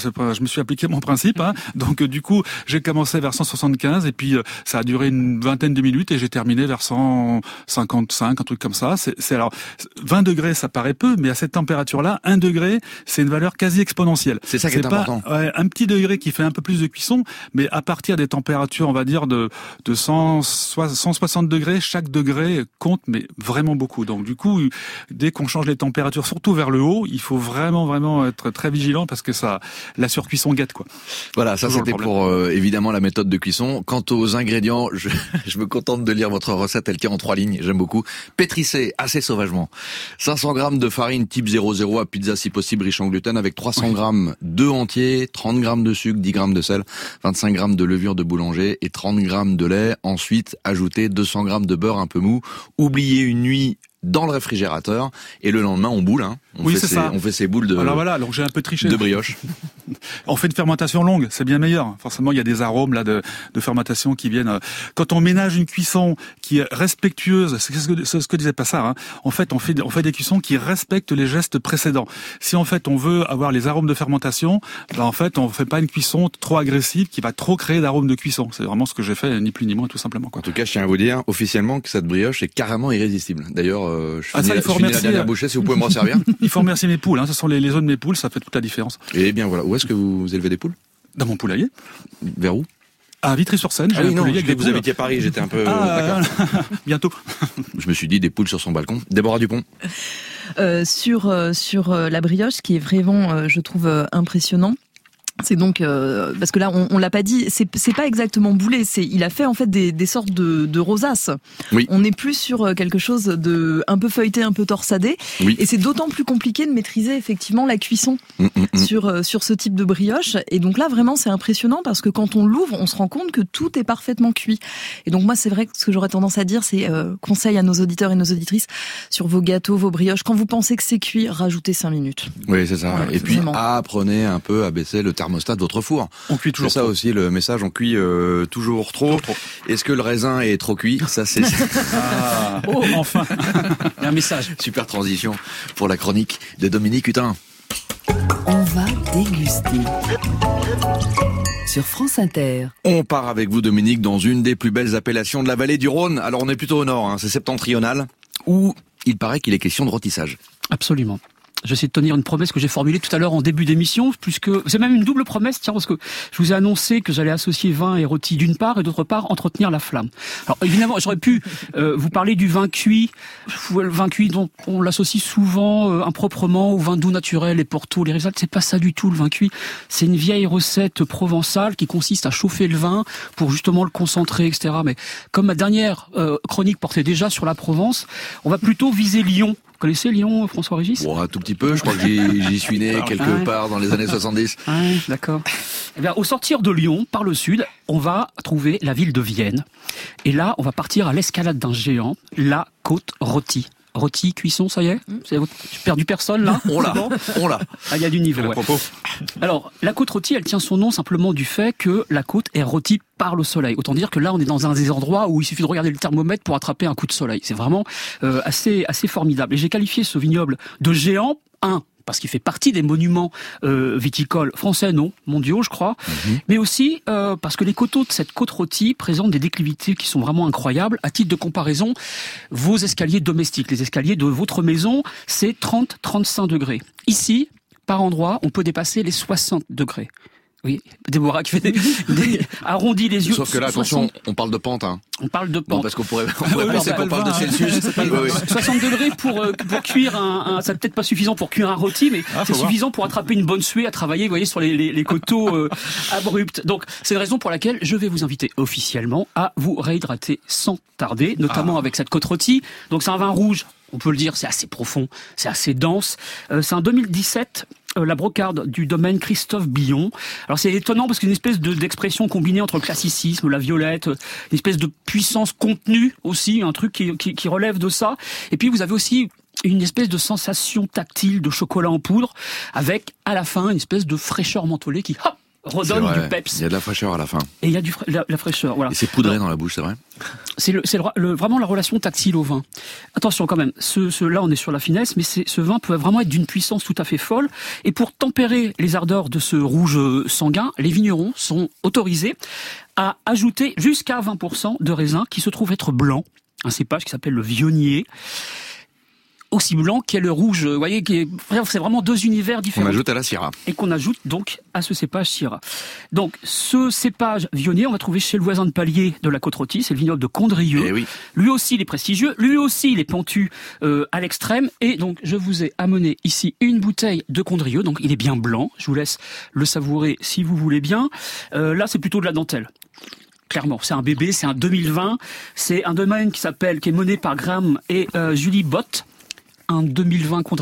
me suis appliqué mon principe. Hein. Donc du coup, j'ai commencé vers 175 et puis ça a duré une vingtaine de minutes et j'ai terminé vers 155, un truc comme ça. C'est alors 20 degrés, ça paraît peu, mais à cette température-là, 1 degré, c'est une valeur quasi exponentielle. C'est ça qui est important. Un petit degré qui fait un peu plus de cuisson, mais à partir des températures, on va dire, de 160 degrés, chaque degré compte, mais vraiment beaucoup. Donc du coup, dès qu'on change les températures, surtout vers le haut, il faut vraiment être très vigilant parce que la surcuisson gâte, quoi. Voilà, ça c'était pour évidemment la méthode de cuisson. Quant aux ingrédients, je me contente de lire votre recette, elle tient en 3 lignes, j'aime beaucoup. Pétrissez assez sauvagement 500 grammes de farine type type 00 à pizza si possible riche en gluten avec 300 grammes d'œufs entiers, 30 grammes de sucre, 10 grammes de sel, 25 grammes de levure de boulanger et 30 grammes de lait. Ensuite, ajoutez 200 grammes de beurre un peu mou. Oubliez une nuit dans le réfrigérateur et le lendemain on boule. On fait ses boules de. Alors voilà, donc j'ai un peu triché. De brioche. On fait une fermentation longue, c'est bien meilleur. Forcément, il y a des arômes là de fermentation qui viennent. Quand on ménage une cuisson qui est respectueuse, c'est ce que disait Passard. En fait, on fait des cuissons qui respectent les gestes précédents. Si en fait on veut avoir les arômes de fermentation, en fait on fait pas une cuisson trop agressive qui va trop créer d'arômes de cuisson. C'est vraiment ce que j'ai fait, ni plus ni moins, tout simplement. En tout cas, je tiens à vous dire officiellement que cette brioche est carrément irrésistible. D'ailleurs, je finis la dernière bouchée si vous pouvez me resservir. Il faut remercier mes poules. Ce sont les œufs de mes poules, ça fait toute la différence. Et bien voilà. Où est-ce que vous élevez des poules ? Dans mon poulailler. Vers où ? À Vitry-sur-Seine. Ah oui, non, vous habitiez à Paris, j'étais un peu... d'accord. Bientôt. Je me suis dit des poules sur son balcon. Déborah Dupont. Sur la brioche, ce qui est vraiment, je trouve, impressionnant, c'est donc parce que là on l'a pas dit, c'est pas exactement boulé, il a fait en fait des sortes de rosaces. Oui. On est plus sur quelque chose de un peu feuilleté, un peu torsadé, oui. Et c'est d'autant plus compliqué de maîtriser effectivement la cuisson sur ce type de brioche. Et donc là vraiment c'est impressionnant parce que quand on l'ouvre, on se rend compte que tout est parfaitement cuit. Et donc moi c'est vrai que ce que j'aurais tendance à dire, c'est conseil à nos auditeurs et nos auditrices sur vos gâteaux, vos brioches, quand vous pensez que c'est cuit, rajoutez 5 minutes. Oui, c'est ça. Ouais, et puis vraiment. Apprenez un peu à baisser le thermostat de votre four. On cuit toujours. C'est ça trop. aussi le message, on cuit toujours trop. Est-ce que le raisin est trop cuit ? Ça c'est Oh, enfin. Il y a un message. Super transition pour la chronique de Dominique Hutin. On va déguster. Sur France Inter. On part avec vous, Dominique, dans une des plus belles appellations de la vallée du Rhône. Alors on est plutôt au nord, c'est septentrional, où il paraît qu'il est question de rôtissage. Absolument. J'essaie de tenir une promesse que j'ai formulée tout à l'heure en début d'émission, c'est même une double promesse, tiens, parce que je vous ai annoncé que j'allais associer vin et rôti d'une part, et d'autre part, entretenir la flamme. Alors évidemment, j'aurais pu vous parler du vin cuit dont on l'associe souvent improprement au vin doux naturel, les Porto, les Riesling. C'est pas ça du tout, le vin cuit. C'est une vieille recette provençale qui consiste à chauffer le vin pour justement le concentrer, etc. Mais comme ma dernière chronique portait déjà sur la Provence, on va plutôt viser Lyon. Vous connaissez Lyon, François-Régis ? Bon, un tout petit peu, je crois que j'y suis né quelque part dans les années 70. Ouais, d'accord. Eh bien, au sortir de Lyon, par le sud, on va trouver la ville de Vienne. Et là, on va partir à l'escalade d'un géant, la côte rôtie. Rôti, cuisson, ça y est ? J'ai perdu personne, là ? On l'a. Ah, il y a du niveau, ouais. Alors, la côte rôtie, elle tient son nom simplement du fait que la côte est rôtie par le soleil. Autant dire que là, on est dans un des endroits où il suffit de regarder le thermomètre pour attraper un coup de soleil. C'est vraiment assez formidable. Et j'ai qualifié ce vignoble de géant, parce qu'il fait partie des monuments viticoles français, non, mondiaux, je crois, mais aussi parce que les coteaux de cette côte rôtie présentent des déclivités qui sont vraiment incroyables. À titre de comparaison, vos escaliers domestiques, les escaliers de votre maison, c'est 30-35 degrés. Ici, par endroit, on peut dépasser les 60 degrés. Oui, Déborah qui fait des arrondit les yeux. Sauf que là, attention, on parle de pente. On parle de pente. Non, parce qu'on pourrait penser qu'on parle de Celsius. 60 degrés pour cuire ça peut-être pas suffisant pour cuire un rôti, mais c'est suffisant pour attraper une bonne suée à travailler, vous voyez, sur les coteaux abrupts. Donc, c'est la raison pour laquelle je vais vous inviter officiellement à vous réhydrater sans tarder, notamment avec cette côte rôtie. Donc, c'est un vin rouge. On peut le dire, c'est assez profond, c'est assez dense. C'est un 2017, la brocarde du domaine Christophe Billon. Alors c'est étonnant parce qu'il y a une espèce d'expression combinée entre le classicisme, la violette, une espèce de puissance contenue aussi, un truc qui relève de ça. Et puis vous avez aussi une espèce de sensation tactile de chocolat en poudre, avec à la fin une espèce de fraîcheur mentholée qui redonne du peps. Il y a de la fraîcheur à la fin. Et il y a la fraîcheur, voilà. Et c'est poudré dans la bouche, c'est vrai ? C'est vraiment la relation tactile au vin. Attention quand même, là on est sur la finesse, mais ce vin peut vraiment être d'une puissance tout à fait folle. Et pour tempérer les ardeurs de ce rouge sanguin, les vignerons sont autorisés à ajouter jusqu'à 20% de raisin qui se trouve être blanc, un cépage qui s'appelle le Viognier. Aussi blanc qu'est le rouge, vous voyez, c'est vraiment deux univers différents. On ajoute à la Syrah. Et qu'on ajoute donc à ce cépage Syrah. Donc, ce cépage Viognier, on va trouver chez le voisin de palier de la côte rôtie, c'est le vignoble de Condrieu. Eh oui. Lui aussi, il est prestigieux, lui aussi, il est pentu à l'extrême. Et donc, je vous ai amené ici une bouteille de Condrieu, donc il est bien blanc. Je vous laisse le savourer si vous voulez bien. Là, c'est plutôt de la dentelle. Clairement, c'est un bébé, c'est un 2020. C'est un domaine qui est mené par Graham et Julie Bott. Un 2020 Condrieu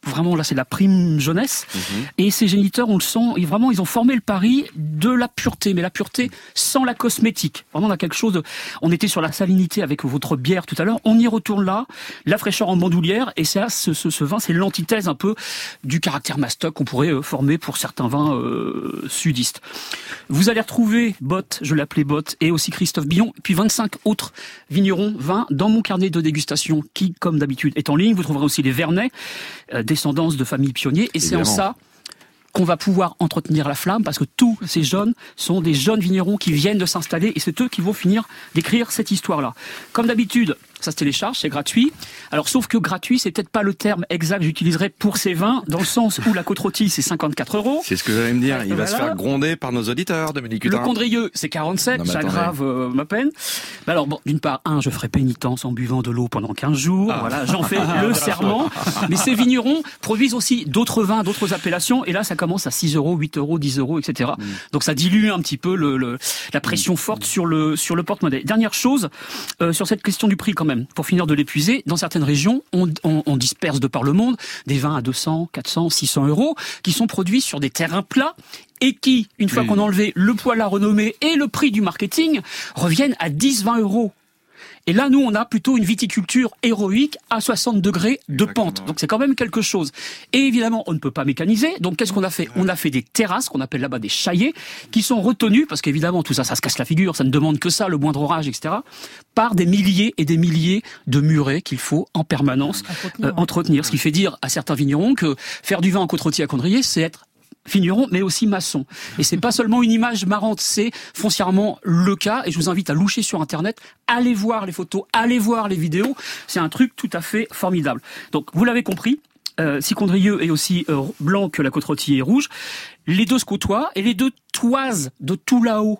vraiment là c'est la prime jeunesse. Et ces géniteurs, on le sent, ils ont formé le pari de la pureté, mais la pureté sans la cosmétique. Vraiment, on a quelque chose on était sur la salinité avec votre bière tout à l'heure, on y retourne là, la fraîcheur en bandoulière, et ça, ce vin, c'est l'antithèse un peu du caractère mastoc qu'on pourrait former pour certains vins sudistes. Vous allez retrouver Botte, je l'appelais Botte, et aussi Christophe Billon, puis 25 autres vignerons vins dans mon carnet de dégustation qui, comme d'habitude, est en ligne. Vous trouverez aussi les Vernets, descendance de familles pionniers, et c'est en ça qu'on va pouvoir entretenir la flamme, parce que tous ces jeunes sont des jeunes vignerons qui viennent de s'installer, et c'est eux qui vont finir d'écrire cette histoire-là. Comme d'habitude, ça se télécharge, c'est gratuit. Alors, sauf que gratuit, c'est peut-être pas le terme exact que j'utiliserais pour ces vins, dans le sens où la Côte-Rôtie, c'est 54 €. C'est ce que j'allais me dire. Il va se faire gronder par nos auditeurs, Dominique Hutin. Le Condrieu, c'est 47, j'aggrave ma peine. Alors, bon, d'une part, je ferai pénitence en buvant de l'eau pendant 15 jours. Voilà, j'en fais le serment. Mais ces vignerons produisent aussi d'autres vins, d'autres appellations. Et là, ça commence à 6 €, 8 €, 10 €, etc. Donc, ça dilue un petit peu la pression forte sur le porte-monnaie. Dernière chose, sur cette question du prix, quand même. Pour finir de l'épuiser, dans certaines régions, on disperse de par le monde des vins à 200, 400, 600 € qui sont produits sur des terrains plats et qui, une fois qu'on a enlevé le poil à renommer et le prix du marketing, reviennent à 10-20 €. Et là, nous, on a plutôt une viticulture héroïque à 60 degrés de pente. Donc, c'est quand même quelque chose. Et évidemment, on ne peut pas mécaniser. Donc, qu'est-ce qu'on a fait ? On a fait des terrasses, qu'on appelle là-bas des chaillés, qui sont retenues, parce qu'évidemment, tout ça, ça se casse la figure, ça ne demande que ça, le moindre orage, etc., par des milliers et des milliers de murets qu'il faut en permanence entretenir. Ce qui fait dire à certains vignerons que faire du vin en Côte-Rôtie à Condrieu, c'est être vigneron, mais aussi maçon. Et c'est pas seulement une image marrante, c'est foncièrement le cas. Et je vous invite à loucher sur Internet, allez voir les photos, allez voir les vidéos. C'est un truc tout à fait formidable. Donc, vous l'avez compris, si Condrieu est aussi blanc que la Côte-Rôtie est rouge, les deux se côtoient et les deux toisent de tout là-haut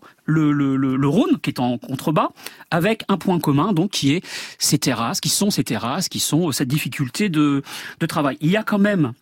le Rhône, qui est en contrebas, avec un point commun, donc qui est ces terrasses, qui sont cette difficulté de travail. Il y a quand même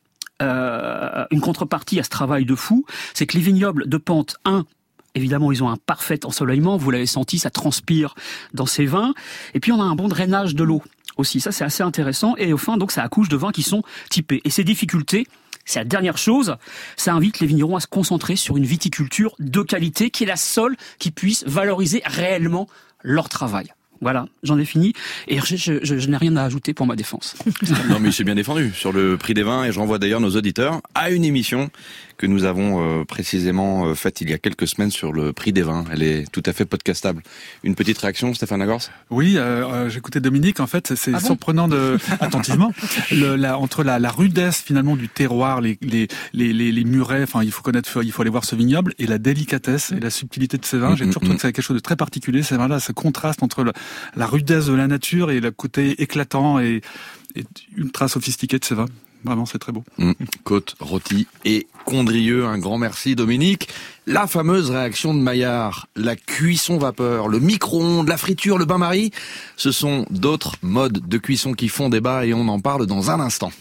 une contrepartie à ce travail de fou, c'est que les vignobles de pente 1, évidemment, ils ont un parfait ensoleillement, vous l'avez senti, ça transpire dans ces vins, et puis on a un bon drainage de l'eau aussi, ça c'est assez intéressant, et au fin, donc ça accouche de vins qui sont typés. Et ces difficultés, c'est la dernière chose, ça invite les vignerons à se concentrer sur une viticulture de qualité, qui est la seule qui puisse valoriser réellement leur travail. Voilà, j'en ai fini et je n'ai rien à ajouter pour ma défense. Non mais c'est bien défendu sur le prix des vins et je renvoie d'ailleurs nos auditeurs à une émission que nous avons précisément faite il y a quelques semaines sur le prix des vins. Elle est tout à fait podcastable. Une petite réaction, Stéphane Lagorce ? Oui, j'écoutais Dominique. En fait, c'est surprenant attentivement entre la rudesse finalement du terroir, les murets. Enfin, il faut aller voir ce vignoble et la délicatesse et la subtilité de ces vins. J'ai toujours trouvé que c'est quelque chose de très particulier. Ces vins-là, ce contraste entre la rudesse de la nature et le côté éclatant et ultra sophistiqué de ces vins. Vraiment, c'est très beau. Côte-Rôtie et Condrieu, un grand merci Dominique. La fameuse réaction de Maillard, la cuisson vapeur, le micro-ondes, la friture, le bain-marie, ce sont d'autres modes de cuisson qui font débat et on en parle dans un instant.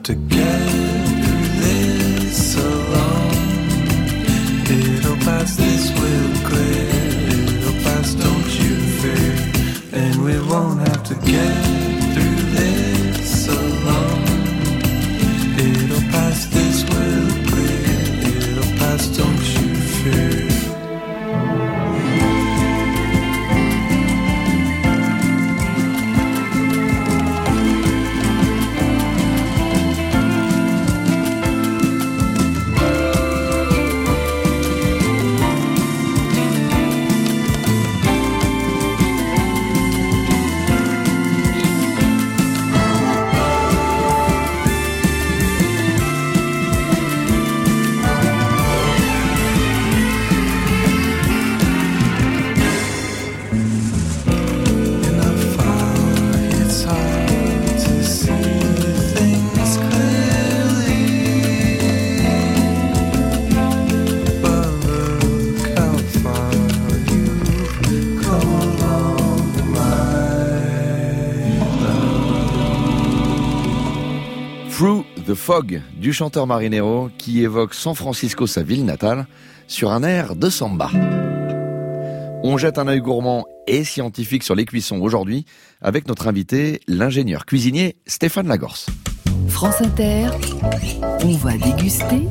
to get through this alone. It'll pass, this will clear. It'll pass, don't you fear. And we won't have to get through this alone. It'll pass, this will clear. It'll pass, don't you fear. The Fog du chanteur Marinero qui évoque San Francisco, sa ville natale, sur un air de samba. On jette un œil gourmand et scientifique sur les cuissons aujourd'hui avec notre invité, l'ingénieur cuisinier Stéphane Lagorce. France Inter, on va déguster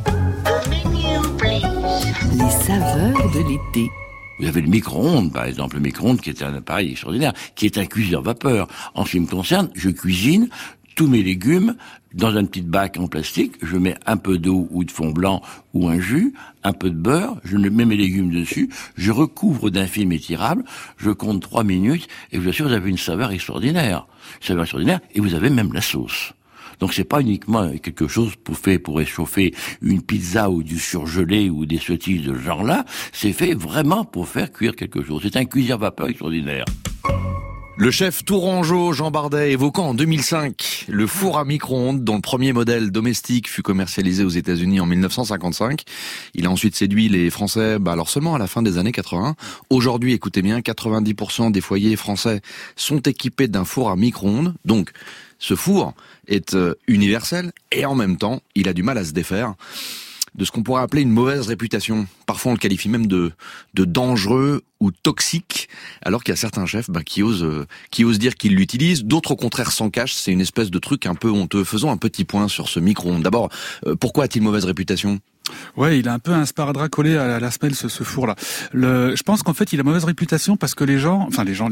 les saveurs de l'été. Vous avez le micro-ondes, par exemple, le micro-ondes qui est un appareil extraordinaire, qui est un cuiseur vapeur. En ce qui me concerne, je cuisine tous mes légumes dans un petit bac en plastique, je mets un peu d'eau ou de fond blanc ou un jus, un peu de beurre, je mets mes légumes dessus, je recouvre d'un film étirable, je compte 3 minutes et je vous assure, vous avez une saveur extraordinaire. Et vous avez même la sauce. Donc c'est pas uniquement quelque chose pour réchauffer une pizza ou du surgelé ou des sottises de ce genre-là, c'est fait vraiment pour faire cuire quelque chose. C'est un cuiseur vapeur extraordinaire. Le chef tourangeau Jean Bardet évoquant en 2005 le four à micro-ondes dont le premier modèle domestique fut commercialisé aux États-Unis en 1955. Il a ensuite séduit les Français, alors seulement à la fin des années 80. Aujourd'hui, écoutez bien, 90% des foyers français sont équipés d'un four à micro-ondes. Donc, ce four est universel et en même temps, il a du mal à se défaire de ce qu'on pourrait appeler une mauvaise réputation. Parfois, on le qualifie même de dangereux ou toxique, alors qu'il y a certains chefs qui osent dire qu'ils l'utilisent. D'autres, au contraire, s'en cachent. C'est une espèce de truc un peu honteux. Faisons un petit point sur ce micro-ondes. D'abord, pourquoi a-t-il mauvaise réputation ? Ouais, il a un peu un sparadrap collé à la semelle, ce four-là. Je pense qu'en fait, il a mauvaise réputation parce que les gens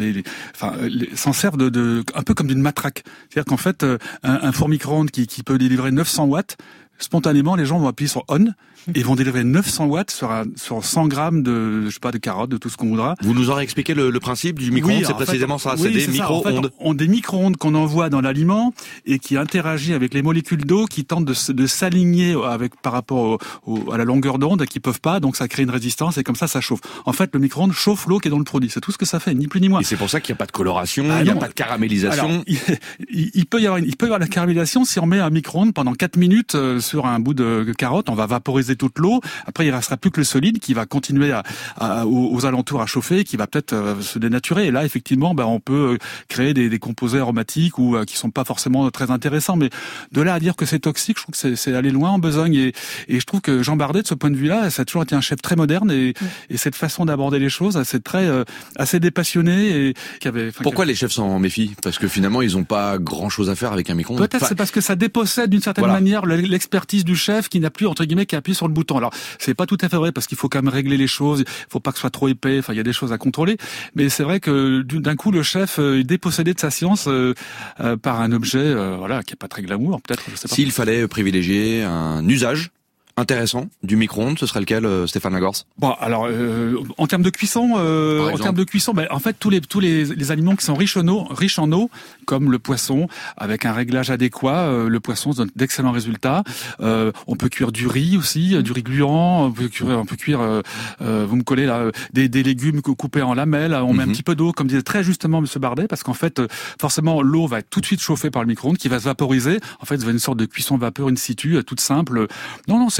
s'en servent un peu comme d'une matraque. C'est-à-dire qu'en fait, un four micro-ondes qui peut délivrer 900 watts, spontanément, les gens vont appuyer sur on et vont délivrer 900 watts sur 100 grammes de carottes, de tout ce qu'on voudra. Vous nous aurez expliqué le principe du micro-ondes, oui, c'est précisément ça, c'est des micro-ondes. En fait, des micro-ondes qu'on envoie dans l'aliment et qui interagissent avec les molécules d'eau qui tentent de s'aligner par rapport à la longueur d'onde et qui peuvent pas, donc ça crée une résistance et comme ça chauffe. En fait, le micro-ondes chauffe l'eau qui est dans le produit. C'est tout ce que ça fait, ni plus ni moins. Et c'est pour ça qu'il n'y a pas de coloration, il n'y a pas de caramélisation. Alors, il peut y avoir la caramélisation si on met un micro-ondes pendant 4 minutes sur un bout de carotte, on va vaporiser toute l'eau. Après, il restera plus que le solide qui va continuer aux alentours à chauffer, qui va peut-être se dénaturer. Et là, effectivement, on peut créer des composés aromatiques ou qui sont pas forcément très intéressants. Mais de là à dire que c'est toxique, je trouve que c'est aller loin en besogne. Et je trouve que Jean Bardet, de ce point de vue-là, ça a toujours été un chef très moderne et cette façon d'aborder les choses, c'est assez dépassionné. Et pourquoi les chefs s'en méfient ? Parce que finalement, ils n'ont pas grand-chose à faire avec un micro-ondes. Peut-être c'est parce que ça dépossède d'une certaine manière l'expertise du chef qui n'a plus, entre guillemets, qu'à appuyer sur le bouton. Alors, c'est pas tout à fait vrai parce qu'il faut quand même régler les choses, il faut pas que ce soit trop épais, il y a des choses à contrôler. Mais c'est vrai que d'un coup, le chef est dépossédé de sa science par un objet, qui est pas très glamour, peut-être, je sais pas. S'il fallait privilégier un usage intéressant du micro-ondes, ce serait lequel, Stéphane Lagorce ? Bon, alors en termes de cuisson, en fait tous les aliments qui sont riches en eau, comme le poisson, avec un réglage adéquat, le poisson donne d'excellents résultats. On peut cuire du riz aussi, du riz gluant. On peut cuire, vous me collez là, des légumes coupés en lamelles. On met un petit peu d'eau, comme disait très justement Monsieur Bardet, parce qu'en fait, forcément, l'eau va être tout de suite chauffée par le micro-ondes, qui va se vaporiser. En fait, ça va être une sorte de cuisson vapeur in situ, toute simple. Non,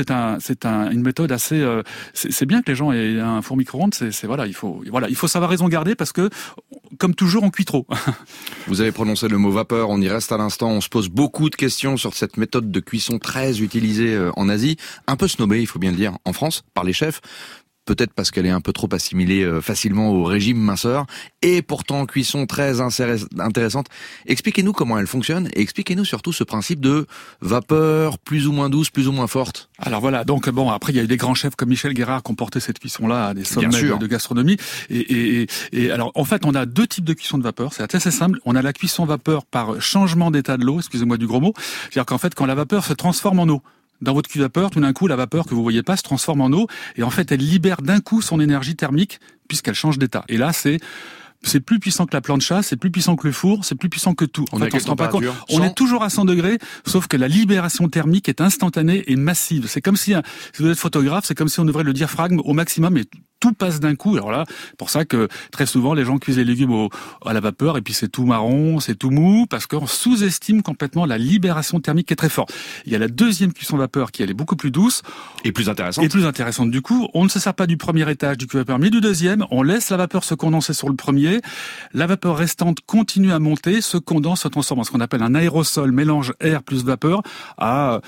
une méthode assez. C'est bien que les gens aient un four micro-ondes. Il faut savoir raison garder parce que, comme toujours, on cuit trop. Vous avez prononcé le mot vapeur. On y reste à l'instant. On se pose beaucoup de questions sur cette méthode de cuisson très utilisée en Asie, un peu snobée, il faut bien le dire, en France par les chefs. Peut-être parce qu'elle est un peu trop assimilée facilement au régime minceur, et pourtant cuisson très intéressante. Expliquez-nous comment elle fonctionne, et expliquez-nous surtout ce principe de vapeur plus ou moins douce, plus ou moins forte. Alors voilà, donc après il y a eu des grands chefs comme Michel Guérard qui ont porté cette cuisson-là à des sommets de gastronomie. Et alors en fait on a deux types de cuisson de vapeur, c'est assez simple. On a la cuisson vapeur par changement d'état de l'eau, excusez-moi du gros mot, c'est-à-dire qu'en fait quand la vapeur se transforme en eau, dans votre cuve vapeur, tout d'un coup, la vapeur que vous voyez pas se transforme en eau, et en fait, elle libère d'un coup son énergie thermique, puisqu'elle change d'état. Et là, c'est plus puissant que la plancha, c'est plus puissant que le four, c'est plus puissant que tout. En fait, on se rend pas compte. On est toujours à 100 degrés, sauf que la libération thermique est instantanée et massive. C'est comme si vous êtes photographe, c'est comme si on ouvrait le diaphragme au maximum et tout passe d'un coup. Alors là, pour ça que très souvent les gens cuisent les légumes à la vapeur et puis c'est tout marron, c'est tout mou, parce qu'on sous-estime complètement la libération thermique qui est très forte. Il y a la deuxième cuisson vapeur qui elle est beaucoup plus douce et plus intéressante. Du coup, on ne se sert pas du premier étage du cuve vapeur, mais du deuxième. On laisse la vapeur se condenser sur le premier. La vapeur restante continue à monter, se condense, se transforme en ce qu'on appelle un aérosol, mélange air plus vapeur à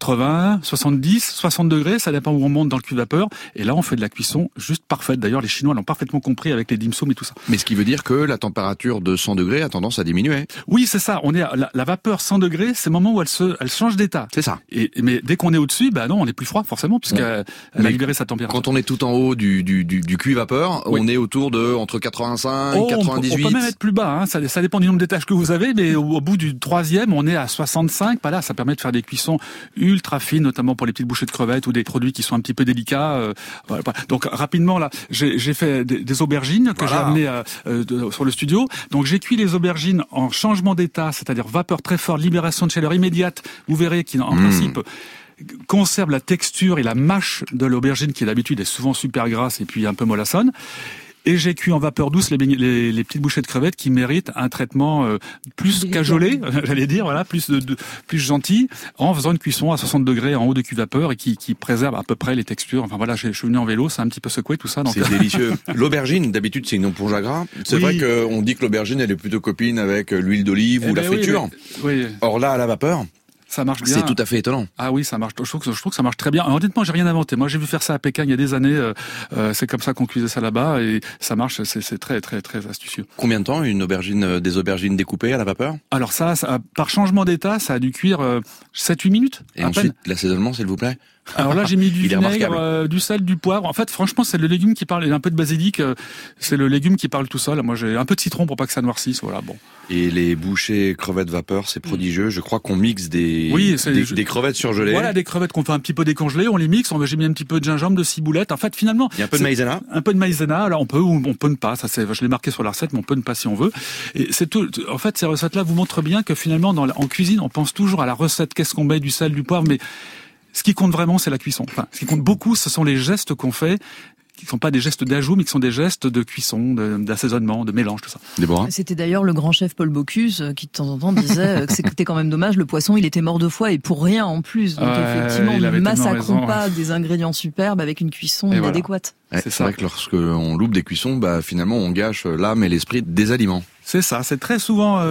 80, 70, 60 degrés. Ça dépend où on monte dans le cuve vapeur. Et là, on fait de la cuisson juste parfaite. D'ailleurs, les Chinois l'ont parfaitement compris avec les dim sum et tout ça. Mais ce qui veut dire que la température de 100 degrés a tendance à diminuer. Oui, c'est ça. On est la vapeur 100 degrés, c'est le moment où elle change d'état. C'est ça. Mais dès qu'on est au-dessus, non, on est plus froid forcément puisqu'elle a libéré sa température. Quand on est tout en haut du cuve vapeur, on est autour de entre 85, 98. On peut même être plus bas. Ça dépend du nombre d'étages que vous avez, mais au bout du troisième, on est à 65. Là, ça permet de faire des cuissons ultra fines, notamment pour les petites bouchées de crevettes ou des produits qui sont un petit peu délicats. Donc rapidement là, j'ai fait des aubergines que j'ai amenées sur le studio. Donc j'ai cuit les aubergines en changement d'état, c'est-à-dire vapeur très forte, libération de chaleur immédiate. Vous verrez qu'en principe conserve la texture et la mâche de l'aubergine qui d'habitude est souvent super grasse et puis un peu mollassonne. Et j'ai cuit en vapeur douce les petites bouchées de crevettes qui méritent un traitement plus cajolé, j'allais dire, plus gentil, en faisant une cuisson à 60 degrés en haut de cuve vapeur et qui préserve à peu près les textures. Enfin voilà, je suis venu en vélo, ça a un petit peu secoué tout ça. Donc... C'est délicieux. L'aubergine, d'habitude, c'est une éponge à gras. C'est vrai qu'on dit que l'aubergine, elle est plutôt copine avec l'huile d'olive ou la friture. Oui. Or là, à la vapeur, ça marche bien. C'est tout à fait étonnant. Ah oui, ça marche. Je trouve que ça marche très bien. Alors, honnêtement, j'ai rien inventé. Moi, j'ai vu faire ça à Pékin il y a des années. C'est comme ça qu'on cuisait ça là-bas et ça marche. C'est très, très, très astucieux. Combien de temps des aubergines découpées à la vapeur? Alors ça, par changement d'état, ça a dû cuire 7-8 minutes. Et ensuite, l'assaisonnement, s'il vous plaît? Alors là, j'ai mis du vinaigre, du sel, du poivre. En fait, franchement, c'est le légume qui parle. Il y a un peu de basilic. C'est le légume qui parle tout seul. Moi, j'ai un peu de citron pour pas que ça noircisse. Voilà, bon. Et les bouchées crevettes vapeur, c'est prodigieux. Je crois qu'on mixe des crevettes surgelées. Voilà, des crevettes qu'on fait un petit peu décongeler. On les mixe. J'ai mis un petit peu de gingembre, de ciboulette. En fait, finalement. Il y a un peu de maïzena. Un peu de maïzena. Alors, on peut ou on peut ne pas. Je l'ai marqué sur la recette, mais on peut ne pas si on veut. Et c'est tout. En fait, ces recettes-là vous montrent bien que finalement, en cuisine, on pense toujours à la recette. Qu'est-ce qu'on met? Du sel, du poivre, mais ce qui compte vraiment, c'est la cuisson. Enfin, ce qui compte beaucoup, ce sont les gestes qu'on fait, qui ne sont pas des gestes d'ajout, mais qui sont des gestes de cuisson, d'assaisonnement, de mélange, tout ça. Déborah ? C'était d'ailleurs le grand chef Paul Bocuse qui, de temps en temps, disait que c'était quand même dommage, le poisson, il était mort 2 fois et pour rien en plus. Donc effectivement, ne massacrons pas des ingrédients superbes avec une cuisson adéquate. C'est vrai que lorsque on loupe des cuissons, finalement, on gâche l'âme et l'esprit des aliments. C'est ça, c'est très souvent,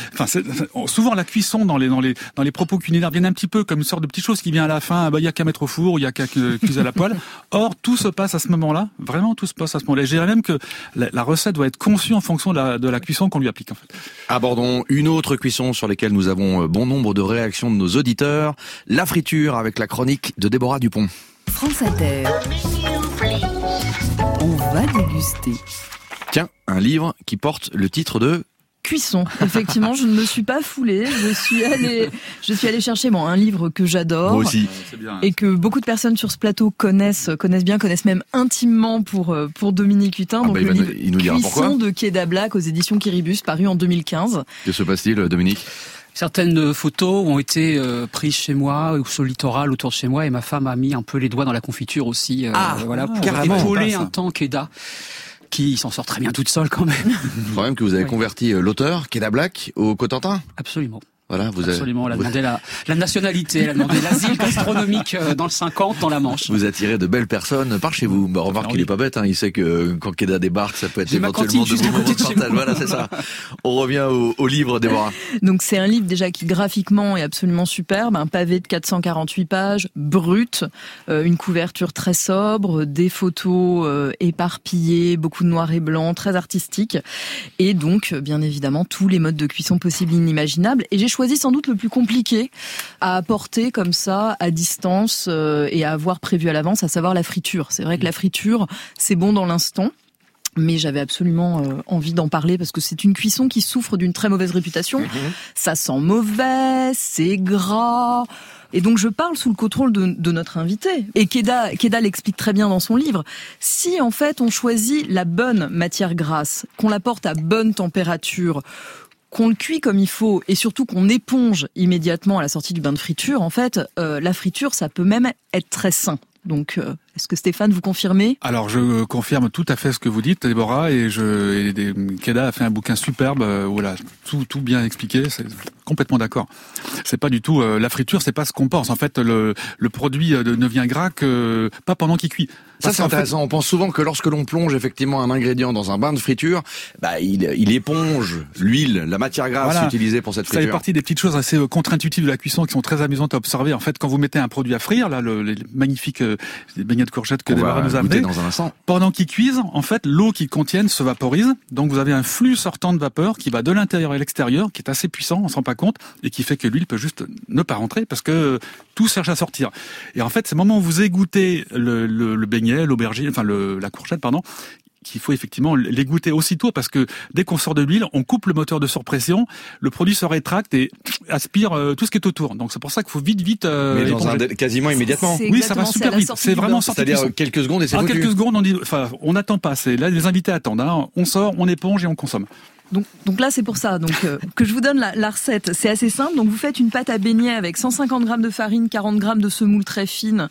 souvent la cuisson dans les propos culinaires viennent un petit peu comme une sorte de petite chose qui vient à la fin. Il y a qu'à mettre au four, il y a qu'à cuire à la poêle. Or, tout se passe à ce moment-là. Vraiment, tout se passe à ce moment-là. Je dirais même que la recette doit être conçue en fonction de la cuisson qu'on lui applique, en fait. Abordons une autre cuisson sur laquelle nous avons bon nombre de réactions de nos auditeurs. La friture avec la chronique de Déborah Dupont. France Inter. On va déguster. Tiens, un livre qui porte le titre de Cuisson. Effectivement, je ne me suis pas foulée. Je suis allée chercher un livre que j'adore. Moi aussi. Et que beaucoup de personnes sur ce plateau connaissent même intimement pour Dominique Hutin. Donc le livre il nous dira Cuisson pourquoi. de Quai d'Ablac aux éditions Quiribus, paru en 2015. Que se passe-t-il, Dominique ? Certaines photos ont été prises chez moi ou sur le littoral autour de chez moi et ma femme a mis un peu les doigts dans la confiture aussi. Pour épauler un temps Queda qui s'en sort très bien toute seule quand même. Il faut même que vous avez converti l'auteur, Quai d'Ablac, au Cotentin. Absolument. Voilà, absolument. Elle a demandé la nationalité, elle a demandé l'asile gastronomique dans le 50, dans la Manche. Vous attirez de belles personnes par chez vous. Bah, remarque qu'il est pas bête, hein. Il sait que quand Keda débarque, ça peut être éventuellement de bons moments de partage. Voilà, c'est ça. On revient au livre, Déborah. Donc c'est un livre déjà qui graphiquement est absolument superbe, un pavé de 448 pages, brut, une couverture très sobre, des photos éparpillées, beaucoup de noir et blanc, très artistique, et donc bien évidemment tous les modes de cuisson possibles et inimaginables. Et j'ai choisi sans doute le plus compliqué à apporter comme ça à distance et à avoir prévu à l'avance, à savoir la friture. C'est vrai que la friture, c'est bon dans l'instant. Mais j'avais absolument envie d'en parler parce que c'est une cuisson qui souffre d'une très mauvaise réputation. Ça sent mauvais, c'est gras. Et donc je parle sous le contrôle de notre invité. Et Keda l'explique très bien dans son livre. Si en fait on choisit la bonne matière grasse, qu'on la porte à bonne température, qu'on le cuit comme il faut et surtout qu'on éponge immédiatement à la sortie du bain de friture, en fait, la friture, ça peut même être très sain. Donc, est-ce que Stéphane, vous confirmez ? Alors, je confirme tout à fait ce que vous dites, Déborah, et Keda a fait un bouquin superbe, voilà, tout bien expliqué, c'est complètement d'accord. C'est pas du tout, la friture, c'est pas ce qu'on pense. En fait, le produit ne vient gras que pas pendant qu'il cuit. Ça, c'est intéressant. On pense souvent que lorsque l'on plonge effectivement un ingrédient dans un bain de friture, bah, il éponge l'huile, la matière grasse utilisée pour cette friture. Ça fait partie des petites choses assez contre-intuitives de la cuisson qui sont très amusantes à observer. En fait, quand vous mettez un produit à frire, là, les magnifiques beignets de courgettes que Déborah nous a amenés, dans un instant. Pendant qu'ils cuisent, en fait, l'eau qu'ils contiennent se vaporise. Donc, vous avez un flux sortant de vapeur qui va de l'intérieur à l'extérieur, qui est assez puissant, on s'en rend pas compte, et qui fait que l'huile peut juste ne pas rentrer parce que tout cherche à sortir. Et en fait, c'est le moment où vous égouttez le beignet, l'aubergine, enfin la courgette, pardon, qu'il faut effectivement l'égoutter aussitôt parce que dès qu'on sort de l'huile, on coupe le moteur de surpression, le produit se rétracte et aspire tout ce qui est autour. Donc c'est pour ça qu'il faut vite mais quasiment immédiatement. Oui, ça va super vite. C'est vraiment sorti. C'est-à-dire quelques secondes et c'est foutu. Quelques secondes, on n'attend pas. C'est là les invités attendent. Hein. On sort, on éponge et on consomme. Donc là, c'est pour ça que je vous donne la recette. C'est assez simple. Donc vous faites une pâte à beignets avec 150 grammes de farine, 40 grammes de semoule très fine,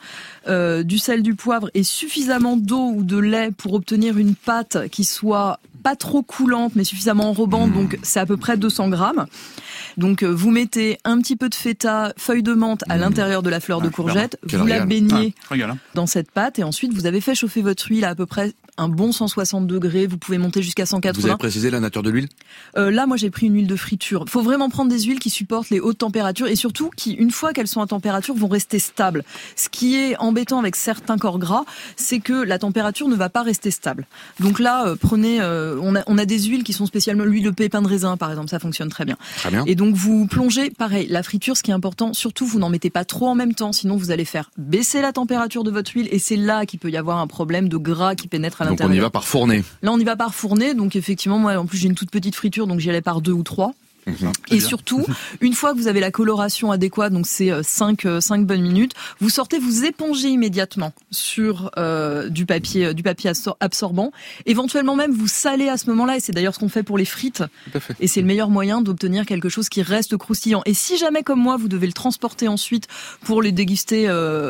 du sel, du poivre et suffisamment d'eau ou de lait pour obtenir une pâte qui soit pas trop coulante mais suffisamment enrobante. Donc c'est à peu près 200 grammes. Donc vous mettez un petit peu de feta, feuille de menthe à l'intérieur de la fleur de courgette. Vous la baignez dans cette pâte et ensuite vous avez fait chauffer votre huile à peu près un bon 160 degrés, vous pouvez monter jusqu'à 180. Vous avez précisé la nature de l'huile ? Là, moi, j'ai pris une huile de friture. Il faut vraiment prendre des huiles qui supportent les hautes températures et surtout qui, une fois qu'elles sont à température, vont rester stables. Ce qui est embêtant avec certains corps gras, c'est que la température ne va pas rester stable. Donc là, prenez, on a des huiles qui sont spécialement l'huile de pépins de raisin, par exemple, ça fonctionne très bien. Très bien. Et donc vous plongez, pareil, la friture, ce qui est important, surtout vous n'en mettez pas trop en même temps, sinon vous allez faire baisser la température de votre huile et c'est là qu'il peut y avoir un problème de gras qui pénètre à l'intérieur. Donc on y va par fourner. Là, on y va par fourner, donc effectivement, moi, en plus, j'ai une toute petite friture, donc j'y allais par 2 ou 3. Et surtout, une fois que vous avez la coloration adéquate, donc c'est 5 bonnes minutes, vous sortez, vous épongez immédiatement sur du papier absorbant. Éventuellement même, vous salez à ce moment-là, et c'est d'ailleurs ce qu'on fait pour les frites. Et c'est le meilleur moyen d'obtenir quelque chose qui reste croustillant. Et si jamais, comme moi, vous devez le transporter ensuite pour les déguster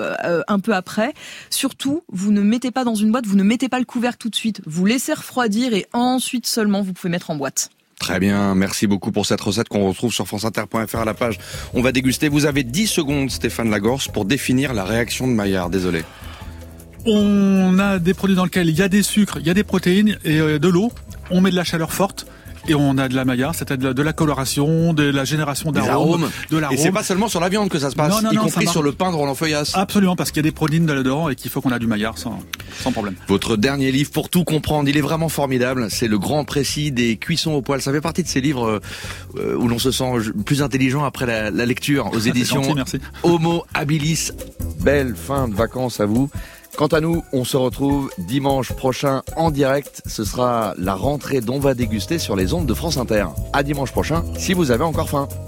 un peu après, surtout, vous ne mettez pas dans une boîte, vous ne mettez pas le couvercle tout de suite. Vous laissez refroidir et ensuite seulement vous pouvez mettre en boîte. Très bien, merci beaucoup pour cette recette qu'on retrouve sur franceinter.fr à la page. On va déguster. Vous avez 10 secondes, Stéphane Lagorce, pour définir la réaction de Maillard. Désolé. On a des produits dans lesquels il y a des sucres, il y a des protéines et de l'eau. On met de la chaleur forte. Et on a de la Maillard, c'est-à-dire de la coloration, de la génération d'arômes, de l'arôme. Et c'est pas seulement sur la viande que ça se passe, y compris sur le pain de Roland Feuillas. Absolument, parce qu'il y a des protéines dedans et qu'il faut qu'on a du Maillard sans problème. Votre dernier livre, Pour tout comprendre, il est vraiment formidable. C'est le grand précis des cuissons au poêle. Ça fait partie de ces livres où l'on se sent plus intelligent après la lecture aux éditions Homo Habilis. Belle fin de vacances à vous. Quant à nous, on se retrouve dimanche prochain en direct. Ce sera la rentrée d'On va déguster sur les ondes de France Inter. À dimanche prochain, si vous avez encore faim.